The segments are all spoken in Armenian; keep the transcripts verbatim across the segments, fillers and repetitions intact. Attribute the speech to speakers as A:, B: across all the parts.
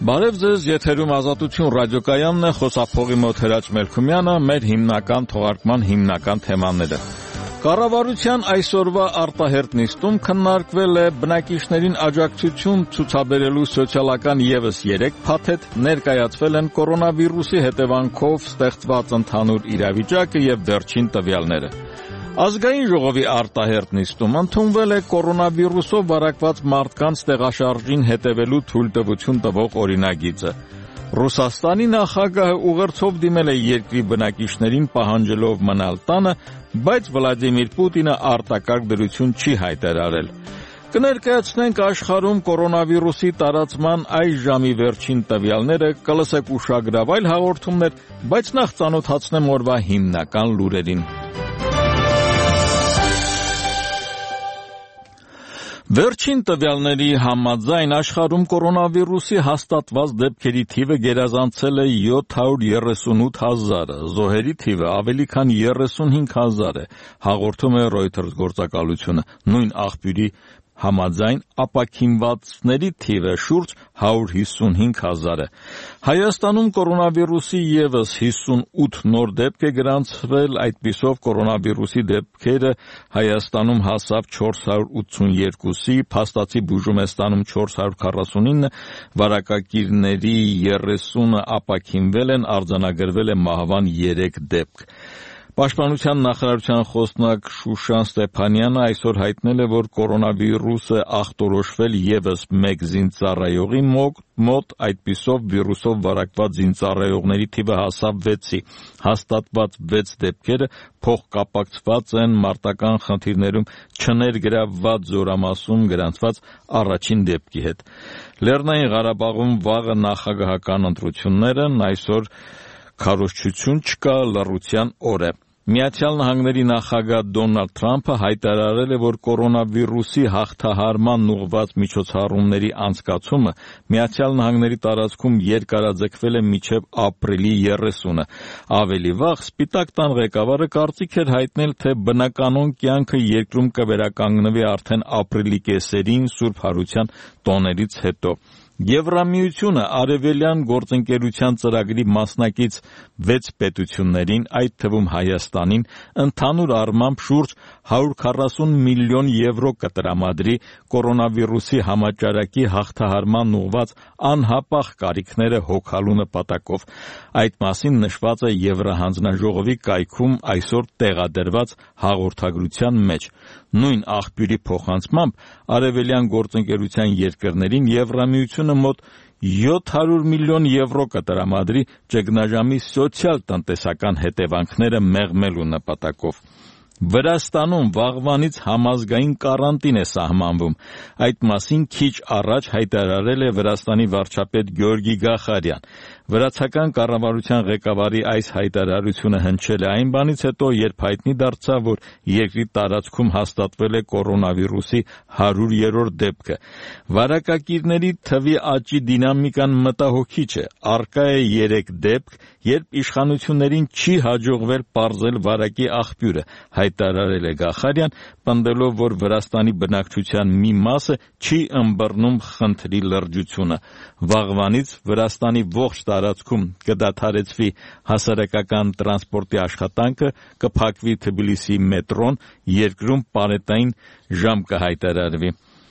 A: Բարև ձեզ, եթերում Ազատություն ռադիոկայանն է, խոսափողի մոտ Հրաչ Մելքումյանը, մեր հիմնական թողարկման հիմնական թեմաները։ Կառավարության այսօրվա արտահերթ նիստում քննարկվել է բնակիչներին աջակցություն ցուցաբերելու սոցիալական ևս երեք փաթեթ, ներկայացվել են կորոնավիրուսի հետևանքով ստեղծված ընդհանուր իրավիճակը եւ վերջին տվյալները։ Ազգային ժողովի արտահերթ նիստում ընդունվել է կորոնավիրուսով վարակված մարդկանց տեղաշարժին հետևելու թույլտվություն տվող օրինագիծը։ Ռուսաստանի նախագահը ուղերձով դիմել է երկրի բնակիչներին պահանջելով մնալ տանը, բայց Վլադիմիր Պուտինը արտակարգ դրություն չի հայտարարել։ Կներկայացնենք աշխարհում կորոնավիրուսի տարածման այս ժամի վերջին տվյալները, կլսեք ուշագրավ այլ հաղորդումներ, բայց նախ ծանոթացնեմ օրվա հիմնական լուրերին։ Վերջին տվյալների համաձայն աշխարհում կորոնավիրուսի հաստատված դեպքերի թիվը գերազանցել է յոթ հարյուր երեսունութ հազարը, զոհերի թիվը ավելի քան երեսունհինգ հազար է, հաղորդում է Reuters գործակալությունը, նույն աղբյուրի համաձայն ապաքինվածների թիվը շուրջ հարյուր հիսունհինգ հազար է։ Հայաստանում կորոնավիրուսի ևս հիսունութ նոր դեպք է գրանցվել, այդպիսով կորոնավիրուսի դեպքերը Հայաստանում հասավ չորս հարյուր ութսունյոթի, փաստացի բուժում է ստանում չորս հարյուր քառասունինը, վարակագիրների երեսունը ապաքինվել են, արձանագրվել է մահվան երեք դեպք։ Պաշտպանության նախարարության խոսնակ Շուշան Ստեփանյանը այսօր հայտնել է, որ կորոնավիրուսը ախտորոշվել ևս մեկ զինծառայողի մոտ, այդպիսով վիրուսով վարակված զինծառայողների թիվը հասավ վեցի, հաստատված վեց դեպքերը փոխկապակցված են մարտական խնդիրներում չներգրավված զորամասում գրանցված առաջին դեպքի հետ։ Լեռնային Ղարաբաղում վաղը նախագահական ընտրություններ են, այսօր քարոզչություն չկա, լռության օր է։ Միացյալ Նահանգների նախագահ Դոնալդ Թրամփը հայտարարել է, որ կորոնավիրուսի հաղթահարման ուղղված միջոցառումների անցկացումը Միացյալ Նահանգների տարածքում երկարաձգվել է մինչև ապրիլի երեսունը։ Ավելի վաղ Սպիտակ տան ղեկավարը կարծիք էր հայտնել, թե բնականոն կյանքը երկրում կվերականգնվի արդեն ապրիլի կեսերին Սուրբ Հարության տոներից հետո։ Եվրամիությունը արևելյան գործընկերության ծրագրի մասնակից վեց պետություններին, այդ թվում Հայաստանին, ընդհանուր առմամբ շուրջ հարյուր քառասուն միլիոն եվրո կտրամադրի կորոնավիրուսի համաճարակի հաղթահարման ուղղված անհապաղ կարիքները հոգալու նպատակով։ Այդ մասին նշված է Եվրահանձնաժողովի կայքում այսօր տեղադրված հաղորդագրության մեջ։ Նույն աղբյուրի փոխանցմամբ արևելյան գործընկերության երկրներին Եվրամիությունը մոտ յոթ հարյուր միլիոն եվրո կտրամադրի ճգնաժամի սոցիալ-տնտեսական հետևանքները մեղմելու նպատակով։ Վրաստանում վաղվանից համազգային կարանտին է սահմանվում։ Այդ մասին քիչ առաջ հայտարարել է Վրաստանի վարչապետ Գյորգի Գախարյան։ Վրացական կառավարության ղեկավարի այս հայտարարությունը հնչել է այն բանից հետո, երբ հայտնի դարձավ, որ երկրի տարածքում հաստատվել է կորոնավիրուսի հարյուրերորդ դեպքը։ Վարակագիրների թվի աճի դինամիկան մտահոգիչ է։ Առկա է երեք դեպք, երբ իշխանություններին չի հաջողվել պարզել վարակի աղբյուրը, հայտարարել է Գախարյան, պնդելով, որ Վրաստանի բնակչության մի մասը չի ըմբռնում խնդրի լրջությունը։ Վաղվանից Վրաստանի ողջ տարածքում կդադարեցվի հասարակական տրանսպորտի աշխատանքը, կփակվի Թբիլիսի մետրոն, երկրում պարետային ժամ կհայտարարվի։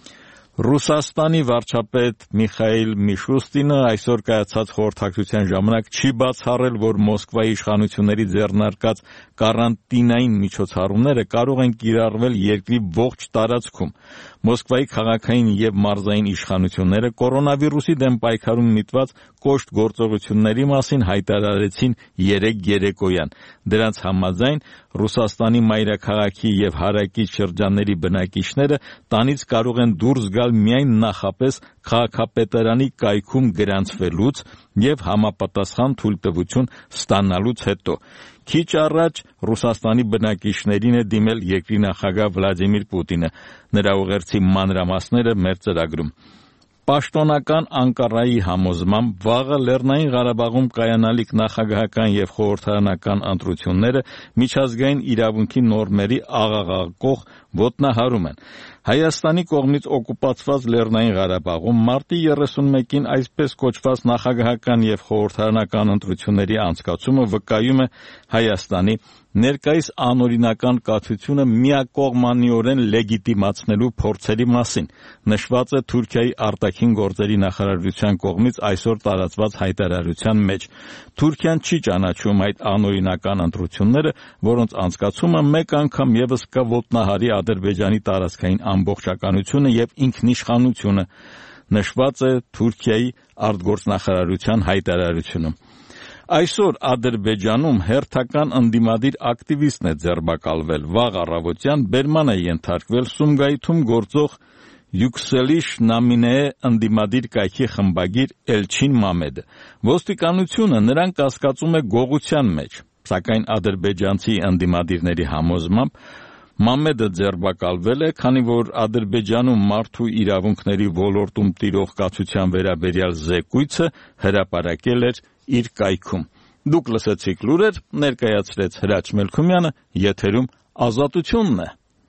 A: Ռուսաստանի վարչապետ Միխայիլ Միշուստինը այսօր կայացած խորհրդակցության ժամանակ չի բացառել, որ Մոսկվայի իշխանությունների ձեռնարկած կարանտինային միջոցառումները կարող են կիրառվել երկրի ողջ տարածքում։ Մոսկվայի քաղաքային եւ մարզային իշխանությունները կորոնավիրուսի դեմ պայքարում միտված կոշտ գործողությունների մասին հայտարարեցին երեկ երեկոյան։ Դրանց համաձայն Ռուսաստանի մայրաքաղաքի եւ հարակից շրջանների բնակիչները տանից կարող են դուրս գալ միայն նախապես քաղաքապետարանի կայքում գրանցվելուց եւ համապատասխան թույլտվություն ստանալուց հետո։ Քիչ առաջ Ռուսաստանի բնակիչներին է դիմել երկրի նախագահ Վլադիմիր Պուտինը։ Նրա ուղերձի մանրամասները մեր ծրագրում։ Պաշտոնական Անկարայի համոզմամբ վաղը Լեռնային Ղարաբաղում կայանալիք նախագահական եւ խորհրդարանական ընտրությունները միջազգային իրավունքի նորմերի աղաղակող ոտնահարում են։ Հայաստանի կողմից օկուպացված Լեռնային Ղարաբաղում մարտի երեսունմեկին այսպես կոչված նախագահական եւ խորհրդարանական ընտրությունների անցկացումը վկայում է Հայաստանի ներկայիս անօրինական կացությունը միակողմանիորեն լեգիտիմացնելու փորձերի մասին, նշված է Թուրքիայի արտաքին գործերի նախարարության կողմից այսօր տարածված հայտարարության մեջ։ Թուրքիան չի ճանաչում այդ անօրինական ընտրությունները, որոնց անցկացումը մեկ անգամ եւս կոտնահարի Ադրբեջանի տարածքային ամբողջականությունը եւ ինքնիշխանությունը, նշված է Թուրքիայի արտգործնախարարության հայտարարությունում։ Այսօր Ադրբեջանում հերթական ընդդիմադիր ակտիվիստն է ձերբակալվել, վաղ առավոտյան բերման է ենթարկվել Սումգայիթում գործող Yükseliş Namine'ye ընդդիմադիր կայքի խմբագիր Elçin Մամեդը։ Ոստիկանությունը նրան կասկածում է գողության մեջ, սակայն ադրբեջանցի ընդդիմադիրների համոզմամբ Մամեդը ձերբակալվել է, քանի որ Ադրբեջանում մարդու իրավունքների ոլորտում տիրող կացության վերաբերյալ զեկույցը հրապարակել էր իր կայքում։ Դուք լսեցիք լուրեր, ներկայացրեց Հրաչ Մելքումյանը, եթերում Ազատությունն է։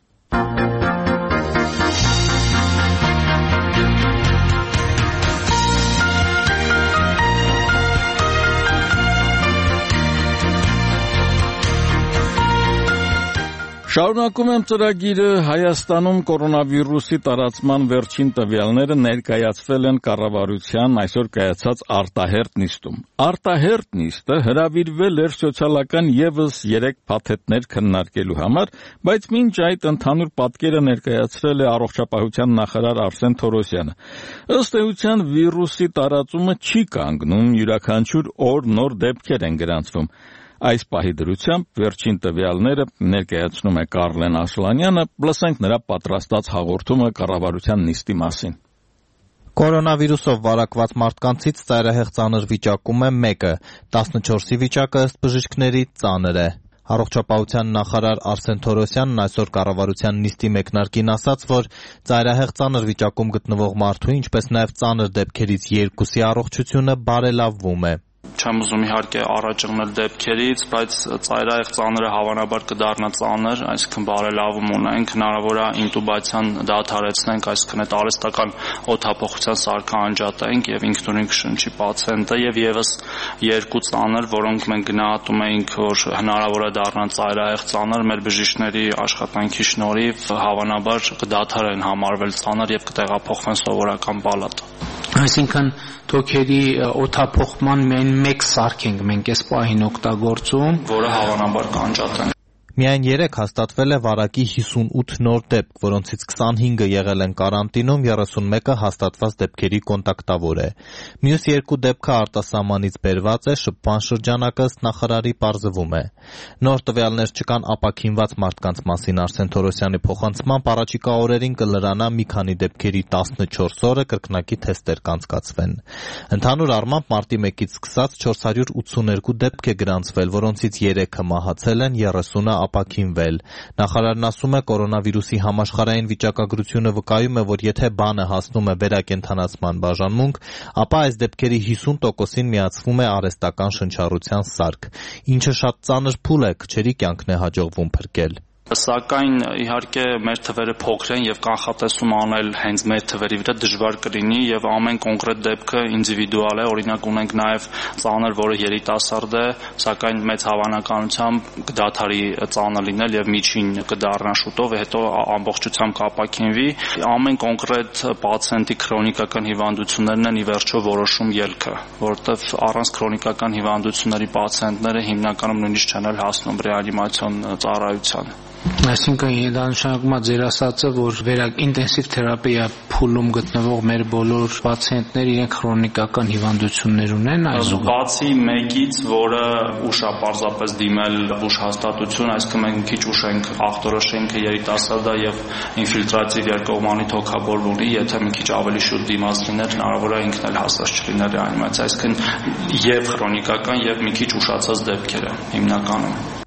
A: Շարունակում եմ ծրագիրը։ Հայաստանում կորոնավիրուսի տարածման վերջին տվյալները ներկայացվել են կառավարության այսօր կայացած արտահերթ նիստում։ Արտահերթ նիստը հրավիրվել էր սոցիալական եւս երեք փաթեթներ քննարկելու համար, բայց մինչ այդ ընդհանուր պատկերը ներկայացրել է առողջապահության նախարար Արսեն Թորոսյանը։ Ըստ էության վիրուսի տարածումը չի կանգնում, յուրաքանչյուր օր նոր դեպքեր են գրանցվում։ Այս պահի դրությամբ վերջին տվյալները ներկայացնում է Կարլեն Աշլանյանը, լսենք նրա պատրաստած հաղորդումը կառավարության նիստի մասին։
B: Կորոնավիրուսով վարակված մարդկանցից ծայրահեղ ծանր վիճակում է մեկը, տասնչորսի վիճակը ըստ բժիշկների ծանր է։ Առողջապահության նախարար Արսեն Թորոսյանն այսօր կառավարության նիստի մեկնարկին ասաց, որ ծայրահեղ ծանր վիճակում գտնվող մարդու, ինչպես նաև ծանր դեպքերից երկուսի առողջությունը բարելավվում է։
C: Չեմ ուզում իհարկե առաջ եղնել դեպքերից, բայց ծայրահեղ ծանրը հավանաբար կդառնա ծանր, այսինքն բարելավում ունենք, հնարավոր է ինտուբացիան դադարեցնենք, այսինքն այդ արհեստական օդափոխության սարքը անջատենք եւ ինքնուրույն կշնչի պացիենտը եւ եւս երկու ծանր, որոնք մենք գնահատում էինք, որ հնարավոր է դառնան ծայրահեղ ծանր, մեր բժիշկների աշխատանքի շնորհիվ հավանաբար կդադարեն համարվել ծանր եւ կտեղափոխվեն սովորական պալատ։
D: Այսինքն թոքերի օդափոխման միայն մեկ սարք ենք մենք այս պահին օգտագործում,
C: որը հավանաբար կանջատենք։
B: Միայն երեք հաստատվել է վարակի հիսունութ նոր դեպք, որոնցից քսանհինգը եղել են կարանտինում, երեսունմեկը հաստատված դեպքերի կոնտակտավոր է։ Մյուս երկու դեպքը արտասահմանից բերված է, շփման շրջանակը ըստ նախարարի պարզվում է։ Նոր տվյալներ չկան ապաքինված մարդկանց մասին Արսեն Թորոսյանի փոխանցմամբ առաջիկա օրերին կլրանա մի քանի դեպքերի տասնչորս օրը կրկնակի թեստեր կանցկացվեն։ Ընդհանուր առմամբ մարտի մեկից սկսած չորս հարյուր ութսուներկու դեպք է գրանցվել, որոնցից երեքը մահացել են, երեսունը ապաքինվել։ Նախարարն ասում է, կորոնավիրուսի համաշխարհային վիճակագրությունը վկայում է, որ եթե բանը հասնում է վերակենդանացման բաժանմունք, ապա այս դեպքերի հիսուն տոկոսին միացվում է արհեստական շնչառության սարք, ինչը շատ ծանր փուլ է, քչերի կյանքն է հաջողվում փրկել։
C: Սակայն իհարկե մեր թվերը փոքր են եւ կանխատեսում անել հենց մեր թվերի վրա դժվար կլինի եւ ամեն կոնկրետ դեպքը ինդիվիդուալ է, օրինակ ունենք նաեւ ծանր, որը երիտասարդ է, սակայն մեծ հավանականությամբ կդադարի ծանր լինել եւ միջին կդառնա շուտով, հետո ամբողջությամբ կապաքինվի։ Ամեն կոնկրետ պացիենտի քրոնիկական հիվանդություններն են ի վերջո որոշում ելքը, որովհետեւ առանց քրոնիկական հիվանդությունների պացիենտները հիմնականում նույնիսկ չեն հասնում ռեանիմացիոն ծառայության։
D: Այսինքն դա նշանակում է ձեր ասածը, որ վերակ ինտենսիվ թերապիա փուլում գտնվող մեր բոլոր պացիենտները իրենք քրոնիկական հիվանդություններ ունեն այսօր։
C: Բացի մեկից, որը ուշ է պարզապես դիմել ուշ հաստատություն, այսինքն մենք քիչ ուշ ենք ախտորոշենք երիտասարդ է եւ ինֆիլտրատիվ երկկողմանի թոքաբորբ ունի, եթե մի քիչ ավելի շուտ դիմաց լիներ, հնարավոր է ինքն էլ հասած չլիներ ռեանիմացիա, այսինքն եւ քրոնիկական եւ մի քիչ ուշացած դեպքերը հիմնականում։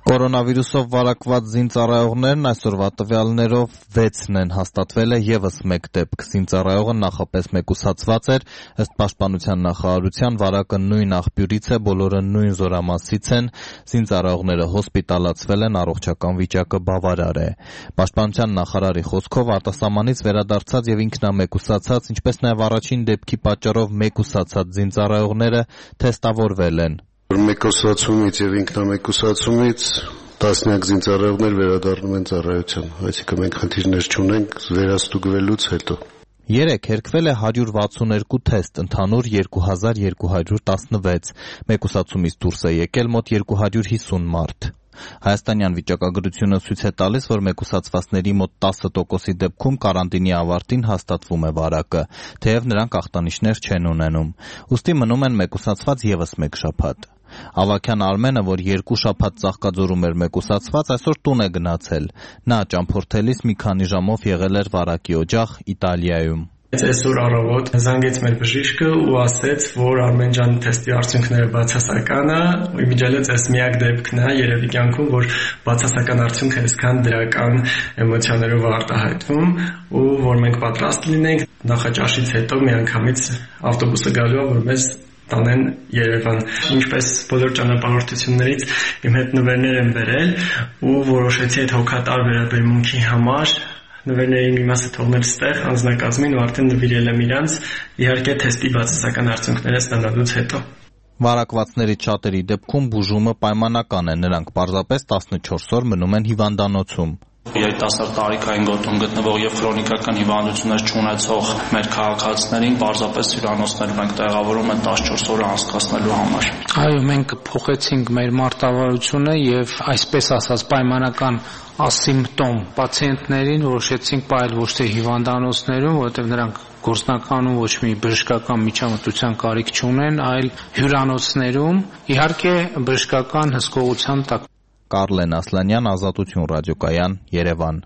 B: Կորոնավիրուսով վարակված զինծառայողներն այսօրվա տվյալներով վեցն են, հաստատվել է ևս մեկ դեպք։ Զինծառայողը նախապես մեկուսացված էր, ըստ Պաշտպանության նախարարության վարակը նույն աղբյուրից է, բոլորը նույն զորամասից են, զինծառայողները հոսպիտալացվել են, առողջական վիճակը բավարար է։ Պաշտպանության նախարարի խոսքով արտասահմանից վերադարձած եւ ինքնամեկուսացած, ինչպես նաեւ առաջին դեպքի պատճառով մեկուսացած զինծառայողները թեստավորվել են։
E: Մեկուսացումից եւ ինքնամեկուսացումից տասնյակ զինծառայողներ վերադառնում են ծառայության, այսինքն մենք խնդիրներ չունենք վերաստուգվելուց հետո։
B: Երեկ հերկվել է հարյուր վաթսունեքու թեստ, ընդհանուր երկու հազար երկու հարյուր տասնվեց, մեկուսացումից դուրս է եկել մոտ երկու հարյուր հիսուն մարդ։ Հայաստանյան վիճակագրությունը ցույց է տալիս, որ մեկուսացվածների մոտ տասը տոկոսի դեպքում կարանտինի ավարտին հաստատվում է վարակը, թեև նրանք ախտանիշներ չեն ունենում։ Ուստի մնում են մեկուսացված ևս մեկ շաբաթ։ Ավագյան Արմենը, որ երկու շաբաթ Ծաղկաձորում էր մեկուսացված, այսօր տուն է գնացել։ Նա ճամփորդելիս մի քանի ժամով եղել էր վարակի օջախ Իտալիայում։
F: Այսօր առավոտ զանգեց մեր բժիշկը ու ասեց, որ Արմեն ջանի թեստի արդյունքները բացասական է, ու իմիջիալից այս միակ դեպքն է երևի կյանքում, որ բացասական արդյունքը այսքան դրական էմոցիաներով արտահայտվում, ու որ մենք պատրաստ լինենք նախաճաշից հետո միանգամից ավտոբուսը գալու է, որ մեզ տանեն Երևան։ Ինչպես բոլոր ճանապարհորդություններից իմ հետ նվերներ եմ բերել ու որոշեցի այդ հոգատար վերաբերմունքի համար նվերների մի մասը թողնել ստեղ անձնակազմին ու արդեն նվիրել եմ իրանց, իհարկե թեստի բացասական արդյունքները ստանալուց հետո։
B: Վարակվածներից շատերի դեպքում բուժումը պայմանական է, նրանք պարզապես տասնչորս օր մնում են հիվանդանոցում։
C: Երիտասարդ տարիքային գոտում գտնվող եւ քրոնիկական հիվանդություններ չունեցող մեր քաղաքացիներին պարզապես հյուրանոցներում ենք տեղավորում են տասնչորս օրը անցկացնելու համար։
D: Այո, մենք փոխեցինք մեր մարտավարությունը եւ այսպես ասած պայմանական ասիմպտոմ պացիենտներին որոշեցինք պահել ոչ թե հիվանդանոցներում, որովհետեւ նրանք գործնականում ոչ մի բժշկական միջամտության կարիք չունեն, այլ հյուրանոցներում, իհարկե բժշկական հսկողության տակ։
B: Կարլեն Ասլանյան, Ազատություն ռադիոկայան, Երևան։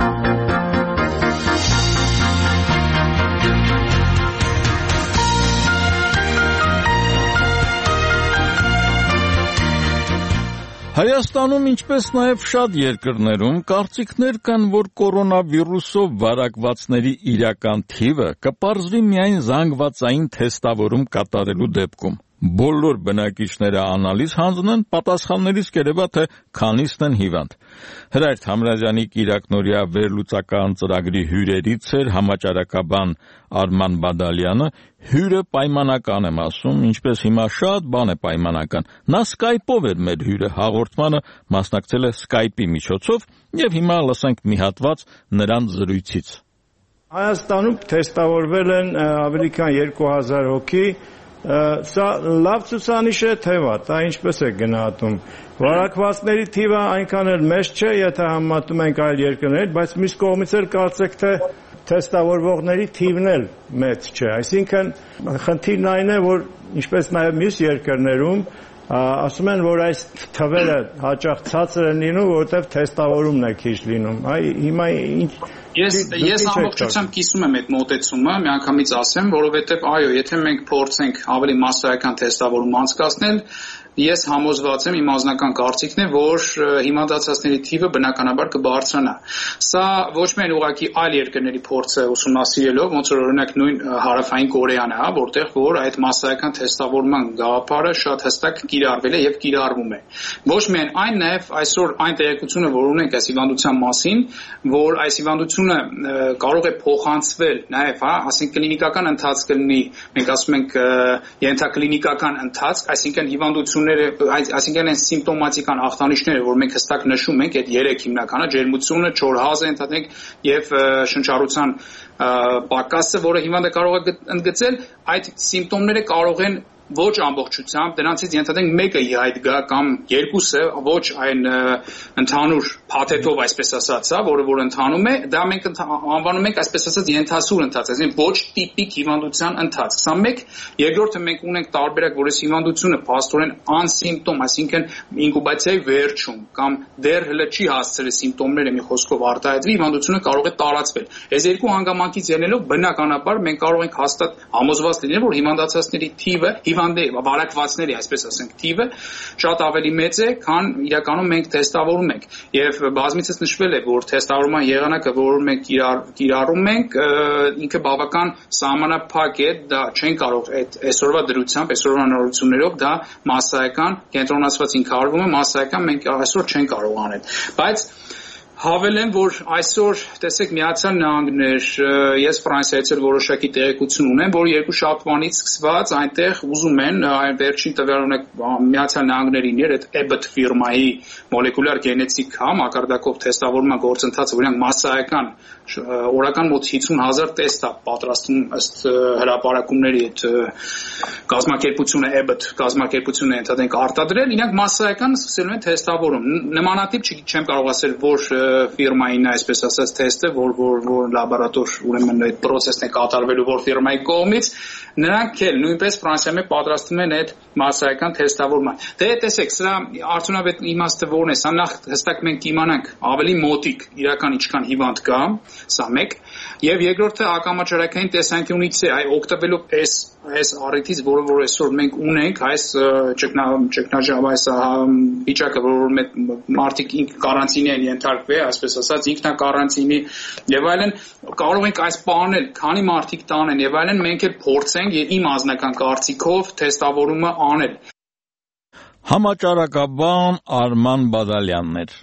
A: Հայաստանում, ինչպես նաև շատ երկրներում, կարծիքներ կան, որ կորոնավիրուսով վարակվածների իրական թիվը կպարզվի միայն զանգվածային թեստավորում կատարելու դեպքում։ Բոլոր բնակիչները անալիզ հանձնեն, պատասխաններից կերևա, թե քանիսն են հիվանդ։ Հրայր Թամրազյանի կիրակնօրյա վերլուծական ծրագրի հյուրերից էր համաճարակաբան Արման Բադալյանը, հյուրը պայմանական եմ ասում, ինչպես հիմա շատ բան է պայմանական։ Նա սկայպով էր մեր հյուրը, հաղորդմանը մասնակցել է սկայպի միջոցով, եւ հիմա լսենք մի հատված նրան զրույցից։
G: Հայաստանում թեստավորվել են ավելի քան երկու հազար հոգի, սա լավ ցուցանիշ է, թե վատ, դա ինչպես է գնահատում։ Վարակվածների թիվը այնքան էլ մեծ չէ, եթե համեմատում ենք այլ երկրների, բայց մյուս կողմից էլ կարծեք թե թեստավորվողների թիվն էլ մեծ չէ։ Այսինքն խնդիրն այն է, որ ինչպես նաև մյուս երկրներում ասում են, որ այս թվերը հաճախ ցածր են լինում, որովհետև թեստավորումն է քիչ լինում։ Այ հիմա ինչ
H: Ես ես ամբողջությամբ կիսում եմ այդ մոտեցումը, միանգամից ասեմ, որովհետև այո, եթե մենք փորձենք ավելի մասսայական թեստավորում անցկացնել, ես համոզված եմ, իմ անձնական կարծիքն է, որ հիվանդացածների թիվը բնականաբար կբարձրանա։ Սա ոչ միայն ուղղակի այլ երկրների փորձը ուսումնասիրելով, ոնց որ օրինակ նույն հարավային Կորեան է, որտեղ որ այդ մասսայական թեստավորման գաղափարը շատ հստակ կիրառվել է եւ կիրառվում է։ Ոչ միայն այն, նաեւ այսօր այն տեղեկությունը, որ ունենք այս հիվանդության մասին, որ այս հիվանդությունը կարող է փոխանցվել նաեւ, հա, ասենք կլինիկական ընթացք կլինի, մենք ասում ենք ենթակլինիկական ընթացք, այսինքն հիվանդություն այսինքն այն սիմպտոմատիկան ախտանիշները, որ մենք հստակ նշում ենք, այդ երեք հիմնականը, ջերմությունը, չոր հազը, ընդհանրենք եւ շնչառության պակասը, որը հիվանդը կարող է ընդգծել, այդ սիմպտոմները կարող են ոչ ամբողջությամբ, դրանցից ենթադրենք մեկը իհայտ գա կամ երկուսը ոչ այն ընդհանուր փաթեթով այսպես ասած, հա, որը որ ընթանում է, դա մենք անվանում ենք այսպես ասած ենթասուր ընթաց, այսինքն ոչ տիպիկ հիվանդության ընթաց։ Սա մեկ, երկրորդը մենք ունենք տարբերակ, որ այս հիվանդությունը փաստորեն անսիմպտոմ, այսինքն ինկուբացիայի վերջում կամ դեռ հələ չի հասցրել սիմպտոմները մի խոսքով արտահայտվի, հիվանդությունը կարող է տարածվել։ Այս երկու հանգամանքից ելնելով բնականաբար մենք կարող ենք հաստատ համոզված լինել, որ հիվանդացածների թիվը, հիվանդի վարակվածների, այսպես ասենք, թիվը շատ ավելի մեծ է, քան իրականում մենք թեստավորում ենք։ Եվ բազմիցս նշվել է, որ թեստավորման եղանակը, որ մենք կիրառում ենք, ինքը բավական սահմանափակ է, դա չեն կարող այդ այսօրվա դրությամբ, այսօրվա նորություններով դա մասսայական կենտրոնացված ինքնարարվում է, մասսայական մենք այսօր չեն կարող անել։ Բայց հավելեմ, որ այսօր տեսեք Միացյալ Նահանգներ, ես Ֆրանսիայից էլ որոշակի տեղեկություն ունեմ, որ երկու շաբթվանից սկսված այնտեղ ուզում են այն վերջին տվյալ ունեք Միացյալ Նահանգներին էր այդ Abbott ֆիրմայի մոլեկուլար գենետիկ հա մակարդակով թեստավորման գործընթացը, որ իրանք մասսայական օրական մոտ հիսուն հազար տեստ է պատրաստում ըստ հրապարակումների այդ կազմակերպությունը Abbott կազմակերպությունը ընդհանրենք արտադրել, իրանք մասսայական սկսելու են թեստավորում։ Նմանատիպ չեմ կարող ասել, որ ֆիրմային այսպես ասած թեստը, որ որ որ լաբորատոր ուրեմն այդ process-ն է կատարվելու որ ֆիրմայի կողմից, նրանք էլ նույնպես Ֆրանսիայում պատրաստում են այդ մասսայական թեստավորման։ Դե տեսեք, սրա արդյունավետ իմաստը որն է, սա նախ հստակ մենք իմանանք ավելի մոտիկ իրական ինչքան հիվանդ կա, սա մեկ, եւ երկրորդը ակամաճարակային տեսանկյունից է, այ օգտվելով այս այս առիթից, որը որ այսօր մենք ունենք, այս ճգնաժամ այս վիճակը, որ մարդիկ կարանտինի են ենթարկվել, այսպես ասած, ինքնակարանտինի եւ այլն, կարող ենք այս բանել, քանի մարդիկ տանեն եւ այլն, մենք էլ փորձենք իմ անձնական կարծիքով թեստավորումը անել։
A: Համաճարակաբան Արման Բադալյանն էր։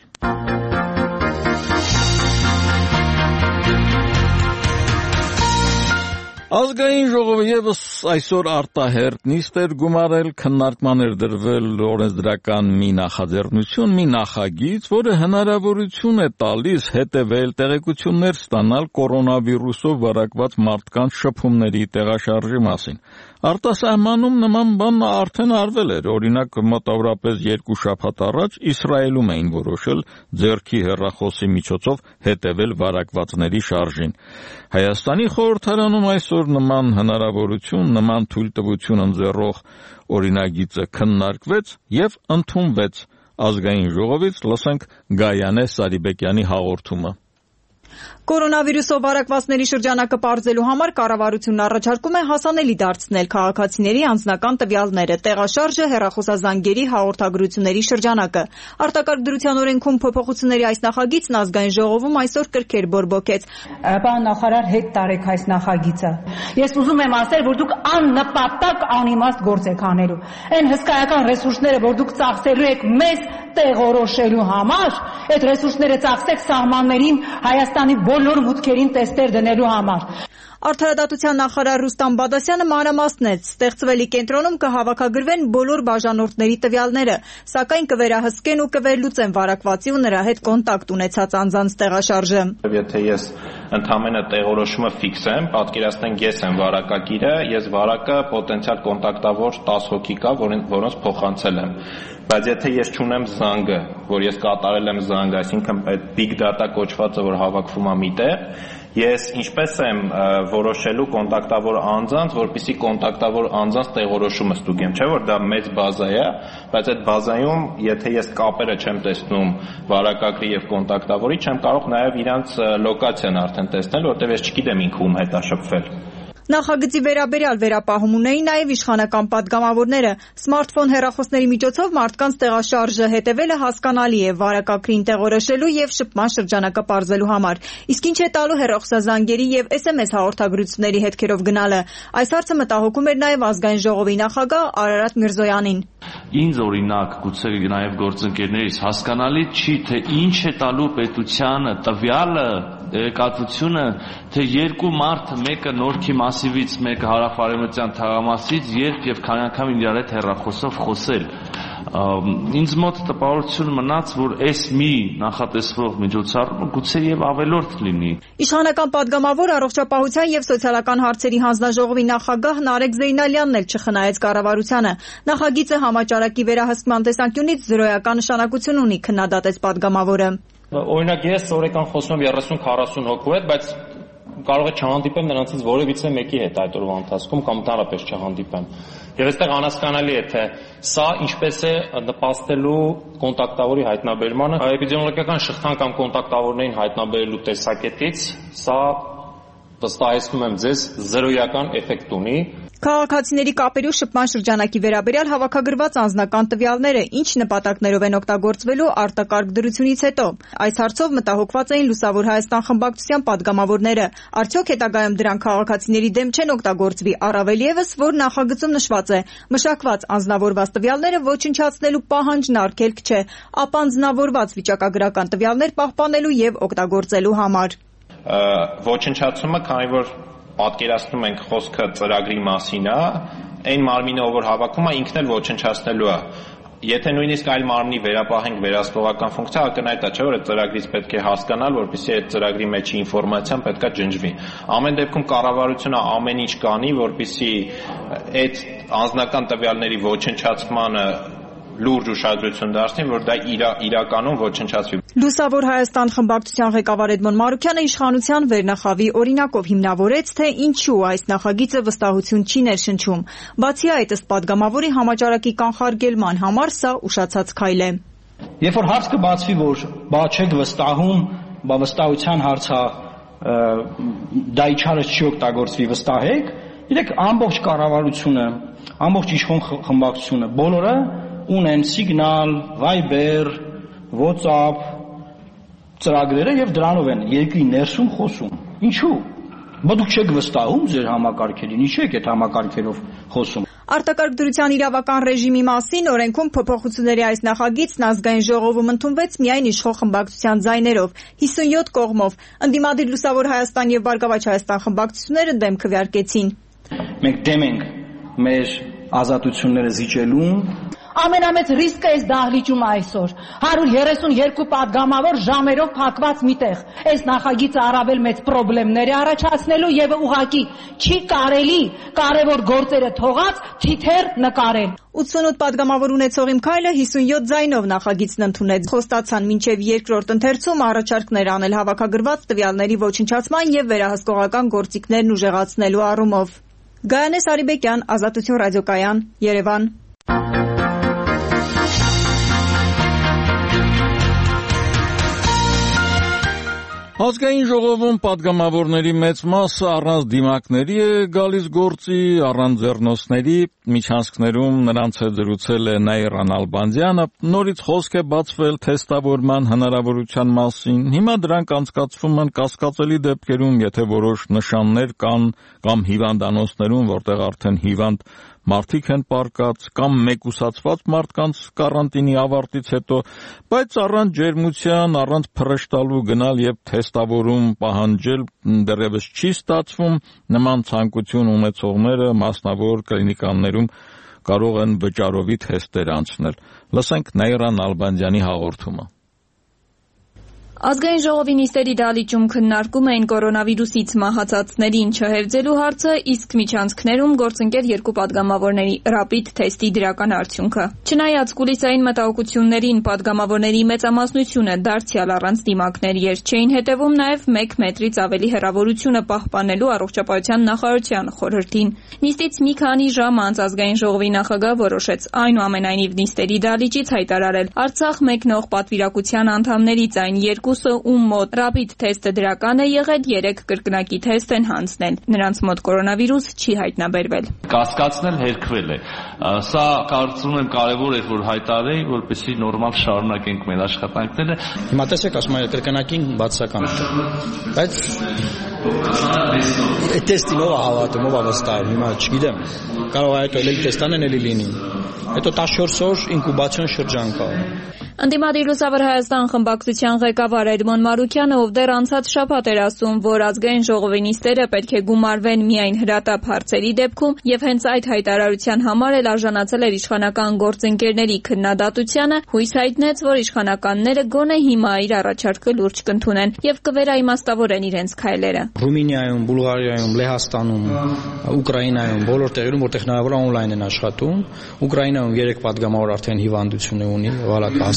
A: Ազգային ժողովը եւս այսօր արտահերտ նիստ էր գումարել, քննարկման էր դրվել օրենսդրական մի նախաձեռնություն, մի նախագիծ, որը հնարավորություն է տալիս հետևել տեղեկություններ ստանալ կորոնավիրուսով վարակված մարդկանց շփումների տեղաշարժի մասին։ Արտասահմանում նման բան արդեն արվել էր, օրինակ մոտավորապես երկու շաբաթ առաջ Իսրայելում էին որոշել ձեռքի հեռախոսի միջոցով հետևել վարակվածների շարժին։ Հայաստանի խորհրդարանում այսօր նման հնարավորություն, նման թույլտվություն ընձեռող օրինագիծը քննարկվեց եւ ընդունվեց ազգային ժողովից, լսենք Գայանե Սարիբեկյանի հաղորդումը։
I: Կորոնավիրուսով վարակվածների շրջանակը պարզելու համար կառավարությունն առաջարկում է հասանելի դարձնել քաղաքացիների անձնական տվյալները, տեղաշարժը, հեռախոսազանգերի, հաղորդագրությունների շրջանակը։ Արտակարգ դրության օրենքում փոփոխությունների այս նախագիծն ազգային ժողովում այսօր կրկեր բորբոքեց։
J: Պարոն նախարար, հետ տարեք այս նախագիծը։ Ես ուզում եմ ասել, որ դուք աննպատակ անիմաստ գործ եք անելու։ Այն հսկայական ռեսուրսները, որ դուք ծախսելու եք մեզ տեղորոշելու համար, այդ ռեսուրսները ծախսեք սահմաններին Հայաստանի բոլոր մուտքերին տեստեր դնելու համար։
I: Արդարադատության նախարար Ռուստամ Բադասյանը մանրամասնեց, ստեղծվելի կենտրոնում կհավաքագրվեն բոլոր բաժանորդների տվյալները, սակայն կվերահսկեն ու կվերլուծեն վարակվածի ու նրա հետ կոնտակտ ունեցած անձանց տեղաշարժը։
K: Եթե ես ընդամենը տեղորոշումը ֆիքսեմ, պատկերացնենք ես եմ վարակագիրը, ես վարակը պոտենցիալ կոնտակտավոր տասը հոգի կա, որոնց փոխանցել եմ։ Բայց եթե ես չունեմ զանգը, որ ես կատարել եմ զանգ, այսինքն այդ big data կոչվածը, որ հավաքվում է միտեղ, ես ինչպես եմ որոշելու կոնտակտավոր անձանց, որպեսզի կոնտակտավոր անձանց տեղորոշումը ստուգեմ, չէ՞ որ դա մեծ բազա է, բայց այդ բազայում, եթե ես կապերը չեմ տեսնում վարակագրի եւ կոնտակտավորի, չեմ կարող նաեւ իրանց լոկացիան արդեն տեսնել, որտեղ ես չգիտեմ ինքը ում հետ է շփվել։
I: Նախագծի վերաբերյալ վերապահում ունեին նաև իշխանական պատգամավորները։ Սմարթֆոն հեռախոսների միջոցով մարդկանց տեղաշարժը հետևելը հասկանալի է վարակագրին տեղորոշելու եւ շփման շրջանակը պարզելու համար։ Իսկ ինչ է տալու հեռախոսազանգերի եւ էս էմ էս հաղորդագրությունների հետքերով գնալը։ Այս հարցը մտահոգում էր նաև ազգային ժողովի նախագահ Արարատ Միրզոյանին։
L: Ինձ օրինակ, գուցե նաև գործընկերներից հասկանալի չի, թե ինչ է տալու պետությանը տվյալը, կատվությունը, թե երկու մարդը, մեկը Նորքի մասիվից, մեկը Հարավարևմտյան թաղամասից, երբ եւ քանի անգամ իրար հետ հեռախոսով խոսել։ Ինձ մոտ տպավորություն մնաց, որ այս մի նախատեսվող միջոցառումը գուցե եւ ավելորդ լինի։
I: Իշխանական պատգամավոր առողջապահության եւ սոցիալական հարցերի հանձնաժողովի նախագահ Նարեկ Զեյնալյանն էլ չխնայեց կառավարությանը։ Նախագիծը համաճարակի վերահսկման տեսանկյունից զրոյական նշանակություն ունի, քննադատեց պատգամավորը։
M: Օրինակ ես օրական խոսում եմ երեսուն քառասուն հոգու հետ, բայց կարող է չհանդիպեմ նրանցից որևիցե մեկի հետ այդ օրվա ընթացքում կամ ընդհանրապես չհանդիպեմ։ Եվ այստեղ անհասկանալի է, թե սա ինչպես է նպաստելու կոնտակտավորի հայտնաբերմանը, էպիդեմիոլոգիական շղթան կամ կոնտակտավորներին հայտնաբերելու տեսակետից սա վստահեցնում եմ ձեզ զրոյական էֆեկտ ունի։
I: Քաղաքացիների կապերու շփման շրջանակի վերաբերյալ հավաքագրված անձնական տվյալները ինչ նպատակներով են օգտագործվելու արտակարգ դրությունից հետո։ Այս հարցով մտահոգված էին Լուսավոր Հայաստան խմբակցության падգամավորները։ Արդյոք հետագայում դրանք քաղաքացիների դեմ չեն օգտագործվի, առավել ևս, որ նախագծում նշված է մշակված անձնավորված տվյալները ոչնչացնելու պահանջն արգելք չէ, ապանձնավորված վիճակագրական տվյալներ պահպանելու եւ օգտագործելու համար։
K: Ոչնչացումը, քանի որ պատկերացնում ենք խոսքը ծրագրի մասին է, այն մարմինը, որ հավաքում է, ինքն էլ ոչնչացնելու է։ Եթե նույնիսկ այլ մարմնի վերապահենք վերահսկողական ֆունկցիա, ակնհայտ է, չէ՞ որ այդ ծրագրից պետք է հասկանալ, որպեսզի այդ ծրագրի մեջի ինֆորմացիան պետք է ջնջվի։ Ամեն դեպքում կառավարությունը ամեն ինչ կանի, որպեսզի այդ անձնական տվյալների ոչնչացմանը լուրջ ուշադրություն դարձնի, որ դա իրա, իրականում ոչնչացվի։
I: Լուսավոր Հայաստան խմբակցության ղեկավար Էդմոն Մարուքյանը իշխանության վերնախավի օրինակով հիմնավորեց, թե ինչու այս նախագիծը վստահություն չի ներշնչում։ Բացի այդ, ըստ падգամավորի, համաճարակի կանխարգելման համար սա ուշացած քայլ է։
N: Երբ որ հարց կբացվի, որ բա չեք վստահում, բա վստահության հարցը դա իչարը չի օգտագործվի, վստահեք, իրեք ամբողջ կառավարությունը, ամբողջ իշխան խմբակցությունը, բոլորը ունեն Signal, Viber, WhatsApp ծրագրերը եւ դրանով են երկրի ներսում խոսում։ Ինչու՞։ Բա դուք չեք վստահում ձեր համակարգերին, ինչու եք այդ համակարգերով խոսում։
I: Արտակարգ դրության իրավական ռեժիմի մասին օրենքում փոփոխությունների այս նախագիծն ազգային ժողովում ընդունվեց միայն իշխող խմբակցության ձայներով, հիսունյոթ կողմով։ Ընդդիմադիր Լուսավոր Հայաստան եւ Բարգավաճ Հայաստան խմբակցությունները դեմ քվեարկեցին։
N: Մենք դեմ ենք մեր ազատությունները զիջելուն։
J: Ամենամեծ ռիսկը էս դահլիճում այսօր հարյուր երեսուն երկու падգամավոր ժամերով փակված միտեղ։ Այս նախագիծը առավել մեծ խնդիրներ է առաջացնելու եւ ուղղակի չի կարելի կարևոր գործերը թողած թիթեռ նկարել։
I: ութսունութ падգամավոր ունեցող Իմ քայլը հիսունյոթ ձայնով նախագիծն ընդունեց։ Խոստացան մինչև երկրորդ ընթերցում առաջարկներ անել հավաքագրված տվյալների ոչնչացման եւ վերահսկողական գործիքներն ուժեղացնելու առումով։ Գայանե Սարիբեկյան, Ազատություն ռադիոկայան, Երևան։
A: Ազգային ժողովում падգամավորների մեծ մասը առանց դիմակների է գալիս գործի, առանց ձեռնոցների, միջանցքներում նրանց հետ զրուցել է Նաիրա Նալբանդյանը, նորից խոսք է բացվել թեստավորման հնարավորության մասին, հիմա դրանք անցկացվում են կասկածելի դեպքերում, եթե որոշ նշաններ կան կամ հիվանդանոցներում, որտեղ արդեն հիվանդ մարդիկ են պարկած կամ մեկուսացված մարդկանց կարանտինի ավարտից հետո, բայց առանց ջերմության, առանց փռշտալու գնալ եւ թեստավորում պահանջել դեռևս չի ստացվում, նման ցանկություն ունեցողները մասնավոր կլինիկաներում կարող են վճարովի թեստեր անցնել։ Լսենք Նաիրա Նալբանդյանի հաղորդումը։
O: Ազգային ժողովի նիստերի դահլիճում քննարկում էին կորոնավիրուսից մահացածներին չհերձելու հարցը, իսկ միջանցքներում գործընկեր երկու падգամավորների ռապիդ թեստի դրական արդյունքը։ Չնայած կուլիսային մտահոգություններին, падգամավորների մեծամասնությունը դարձյալ առանց դիմակներ երթ չէին հետևում նաև մեկ մետրից ավելի հեռավորությունը պահպանելու առողջապահության նախարարության խորհրդին։ Նիստից մի քանի ժամ անց ազգային ժողովի նախագահ որոշեց այնուամենայնիվ նիստերի դահլիճից հայտարարել Արցախ մեկնող պատվիրակության անդամներից այն երկու ում մոտ ռապիդ թեստը դրական է եղել, երեք կրկնակի թեստ են հանձնել։ Նրանց մոտ կորոնավիրուս չի հայտնաբերվել։
L: Կասկածն էլ հերքվել է։ Սա կարծում եմ կարևոր է, որ հայտարարեի, որպեսզի նորմալ շարունակենք մեր աշխատանքները։
N: Հիմա տեսեք, ասում եմ, կրկնակին բացական է։ Բայց այդ թեստին ով է հավատում, ով է վստահում, հիմա չգիտեմ։ Կարող է այդ էլի թեստան են էլի լինի։ Հետո տասնչորս օր ինկուբացիոն շրջան կա։
O: Ընդդիմադիր Լուսավոր Հայաստան խմբակցության ղեկավար Էդմոն Մարուքյանը, ով դեռ անցած շաբաթ էր ասում, որ ազգային ժողովի նիստերը պետք է գումարվեն միայն հրատապ հարցերի դեպքում, եւ հենց այդ հայտարարության համար էլ արժանացել էր իշխանական գործընկերների քննադատությանը, հույս հայտնեց, որ իշխանականները գոնե հիմա իր առաջարկը լուրջ կընդունեն եւ կվերաիմաստավորեն իրենց քայլերը։
N: Ռումինիայում, Բուլղարիայում, Լեհաստանում, Ուկրաինայում բոլոր տեղերում, որտեղ հնարավոր է օնլայն են աշխատում, Ուկրաինայում երեք падգամավոր արդեն հիվանդություն ունի, վարակահաստ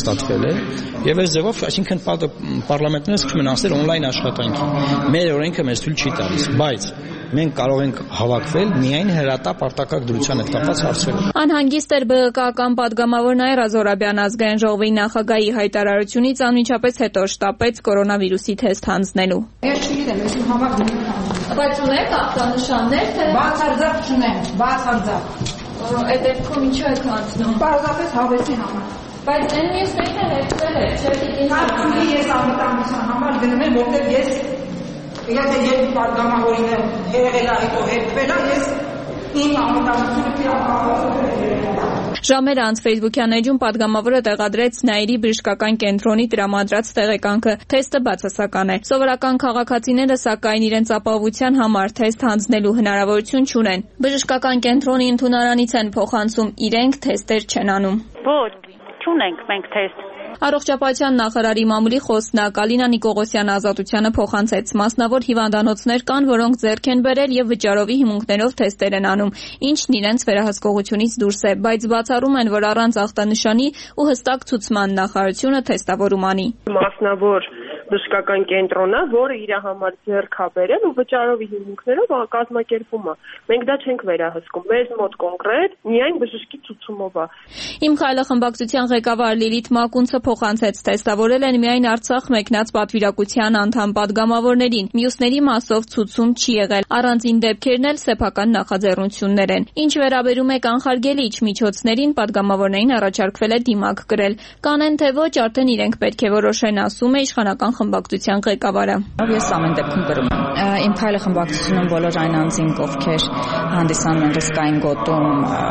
N: հաստատվել է եւ այս ձևով, այսինքն պարլամենտները սկսում են ասել on-line աշխատանքի։ Մեր օրենքը մեզ թույլ չի տալիս, բայց մենք կարող ենք հավաքվել միայն հրատապ արտակարգ դրության հետ կապված հարցերով։
O: Անհանգիստ էր ԲՀԿ-ական պատգամավոր Նաիրա Զոհրաբյանը ազգային ժողովի նախագահի հայտարարությունից անմիջապես հետո շտապեց կորոնավիրուսի թեստ հանձնելու։
J: Ես չգիտեմ, ես իմ համար
O: բայց ունեք ախտանշաններ, թե
J: բացարձակ չունեմ, բացարձակ։
O: Այդ դեպքում ինչու եք հանձնում։
J: Պարզապես հավեսի համար։
O: Բայց այն մյուսները հետվել է, չէ՞ պիտի
J: հանձնի ես անվտանգության համար գնում եմ, որտեղ ես եթե երկու պատգամավորին եղել է հետո հետվել է, ես իմ անվտանգությունը պիապահով։
O: Ժամեր անց Facebook-յան էջում պատգամավորը տեղադրեց Նաիրի բժշկական կենտրոնի տրամադրած տեղեկանքը։ Թեստը բացասական է։ Սովորական քաղաքացիները սակայն իրենց ապահովության համար թեստ հանձնելու հնարավորություն չունեն։ Բժշկական կենտրոնի ընդունարանից են փոխանցում, իրենք թեստեր չեն անում։
P: Ոչ, չունենք մենք թեստ։
O: Առողջապահության նախարարի մամուլի խոսնակ Ալինա Նիկողոսյանը Ազատությանը փոխանցեց. մասնավոր հիվանդանոցներ կան, որոնք ձեռք են բերել եւ վճարովի հիմունքներով թեստեր են անում, ինչն իրենց վերահսկողությունից դուրս է, բայց բացառում են, որ առանց ախտանշանի ու հստակ ցուցման նախարարությունը թեստավորում անի։
Q: Մասնավոր բժշկական կենտրոնը, որը իր համար ձեռք է բերել ու վճարովի հիմունքներով կազմակերպում է։ Մենք դա չենք վերահսկում։ Մեզ մոտ կոնկրետ միայն բժշկի ցուցումով է։
O: Իմ քայլը խմբակցության ղեկավար Լիլիթ Մակունցը փոխանցեց, թեստավորել են միայն Արցախ մեկնած պատվիրակության անդամ պատգամավորներին։ Մյուսների մասով ցուցում չի եղել։ Առանձին դեպքերն էլ սեփական նախաձեռնություններ են։ Ինչ վերաբերում է կանխարգելիչ միջոցներին, պատգամավորներին առաջարկվել է դիմակ կրել։ Կանեն թե ոչ, արդեն իրենք պետք է որոշեն, ասում է իշխանական խմբակցության ղեկավարը։
R: Ես ամեն դեպքում կրում եմ։ Իմ քայլը խմբակցությունում բոլոր այն անձինք, ովքեր հանդիսանում են ռիսկային գոտում,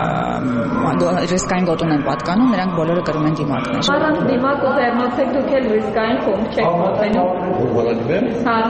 R: ռիսկային գոտուն են պատկանում, նրանք բոլորը կրում են դիմակներ։
O: Առանց դիմակ ու ձեռնոցեք դուք էլ ռիսկային խումբ չեք մոտենում։ Հա։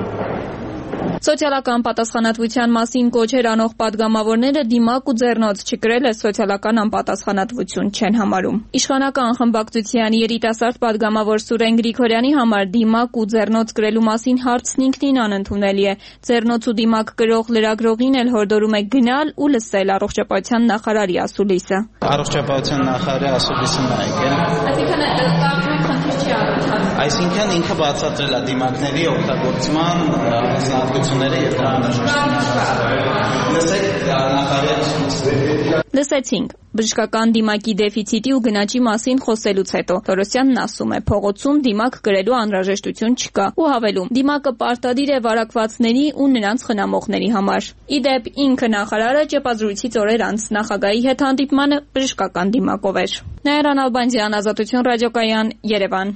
O: Սոցիալական պատասխանատվության մասին կոչեր անող պատգամավորները դիմակ ու ձեռնոց չկրելը սոցիալական անպատասխանատվություն չեն համարում։ Իշխանական խմբակցության երիտասարդ պատգամավոր Սուրեն Գրիգորյանի համար դիմակ ու ձեռնոց կրելու մասին հարցն ինքնին անընդունելի է։ Ձեռնոց ու դիմակ կրող լրագրողին էլ հորդորում է գնալ ու լսել առողջապահության նախարարի ասուլիսը։
S: Առողջապահության նախարարի ասուլիսը նայեք, էլ։
O: Այսինքն կարծում խնդիր չի առաջացել։
S: Այսինքն ինքը բացատրել է դիմակների օգտագործման հանձնարարությունները եւ դրա անհրաժեշտությունը։ Լսեք նախարարի ասուլիսը։
O: Լսեցինք։ Բժշկական դիմակի դեֆիցիտի ու գնաճի մասին խոսելուց հետո Թորոսյանն ասում է, փողոցում դիմակ կրելու անհրաժեշտություն չկա ու հավելում, դիմակը պարտադիր է վարակվածների ու նրանց խնամողների համար։ Ի դեպ, ինքը նախարարը ճեպազրույցից օրեր անց նախագահի հետ հանդիպմանը բժշկական դիմակով էր։ Նաիրա Նալբանդյան, Ազատություն ռադիոկայան, Երևան։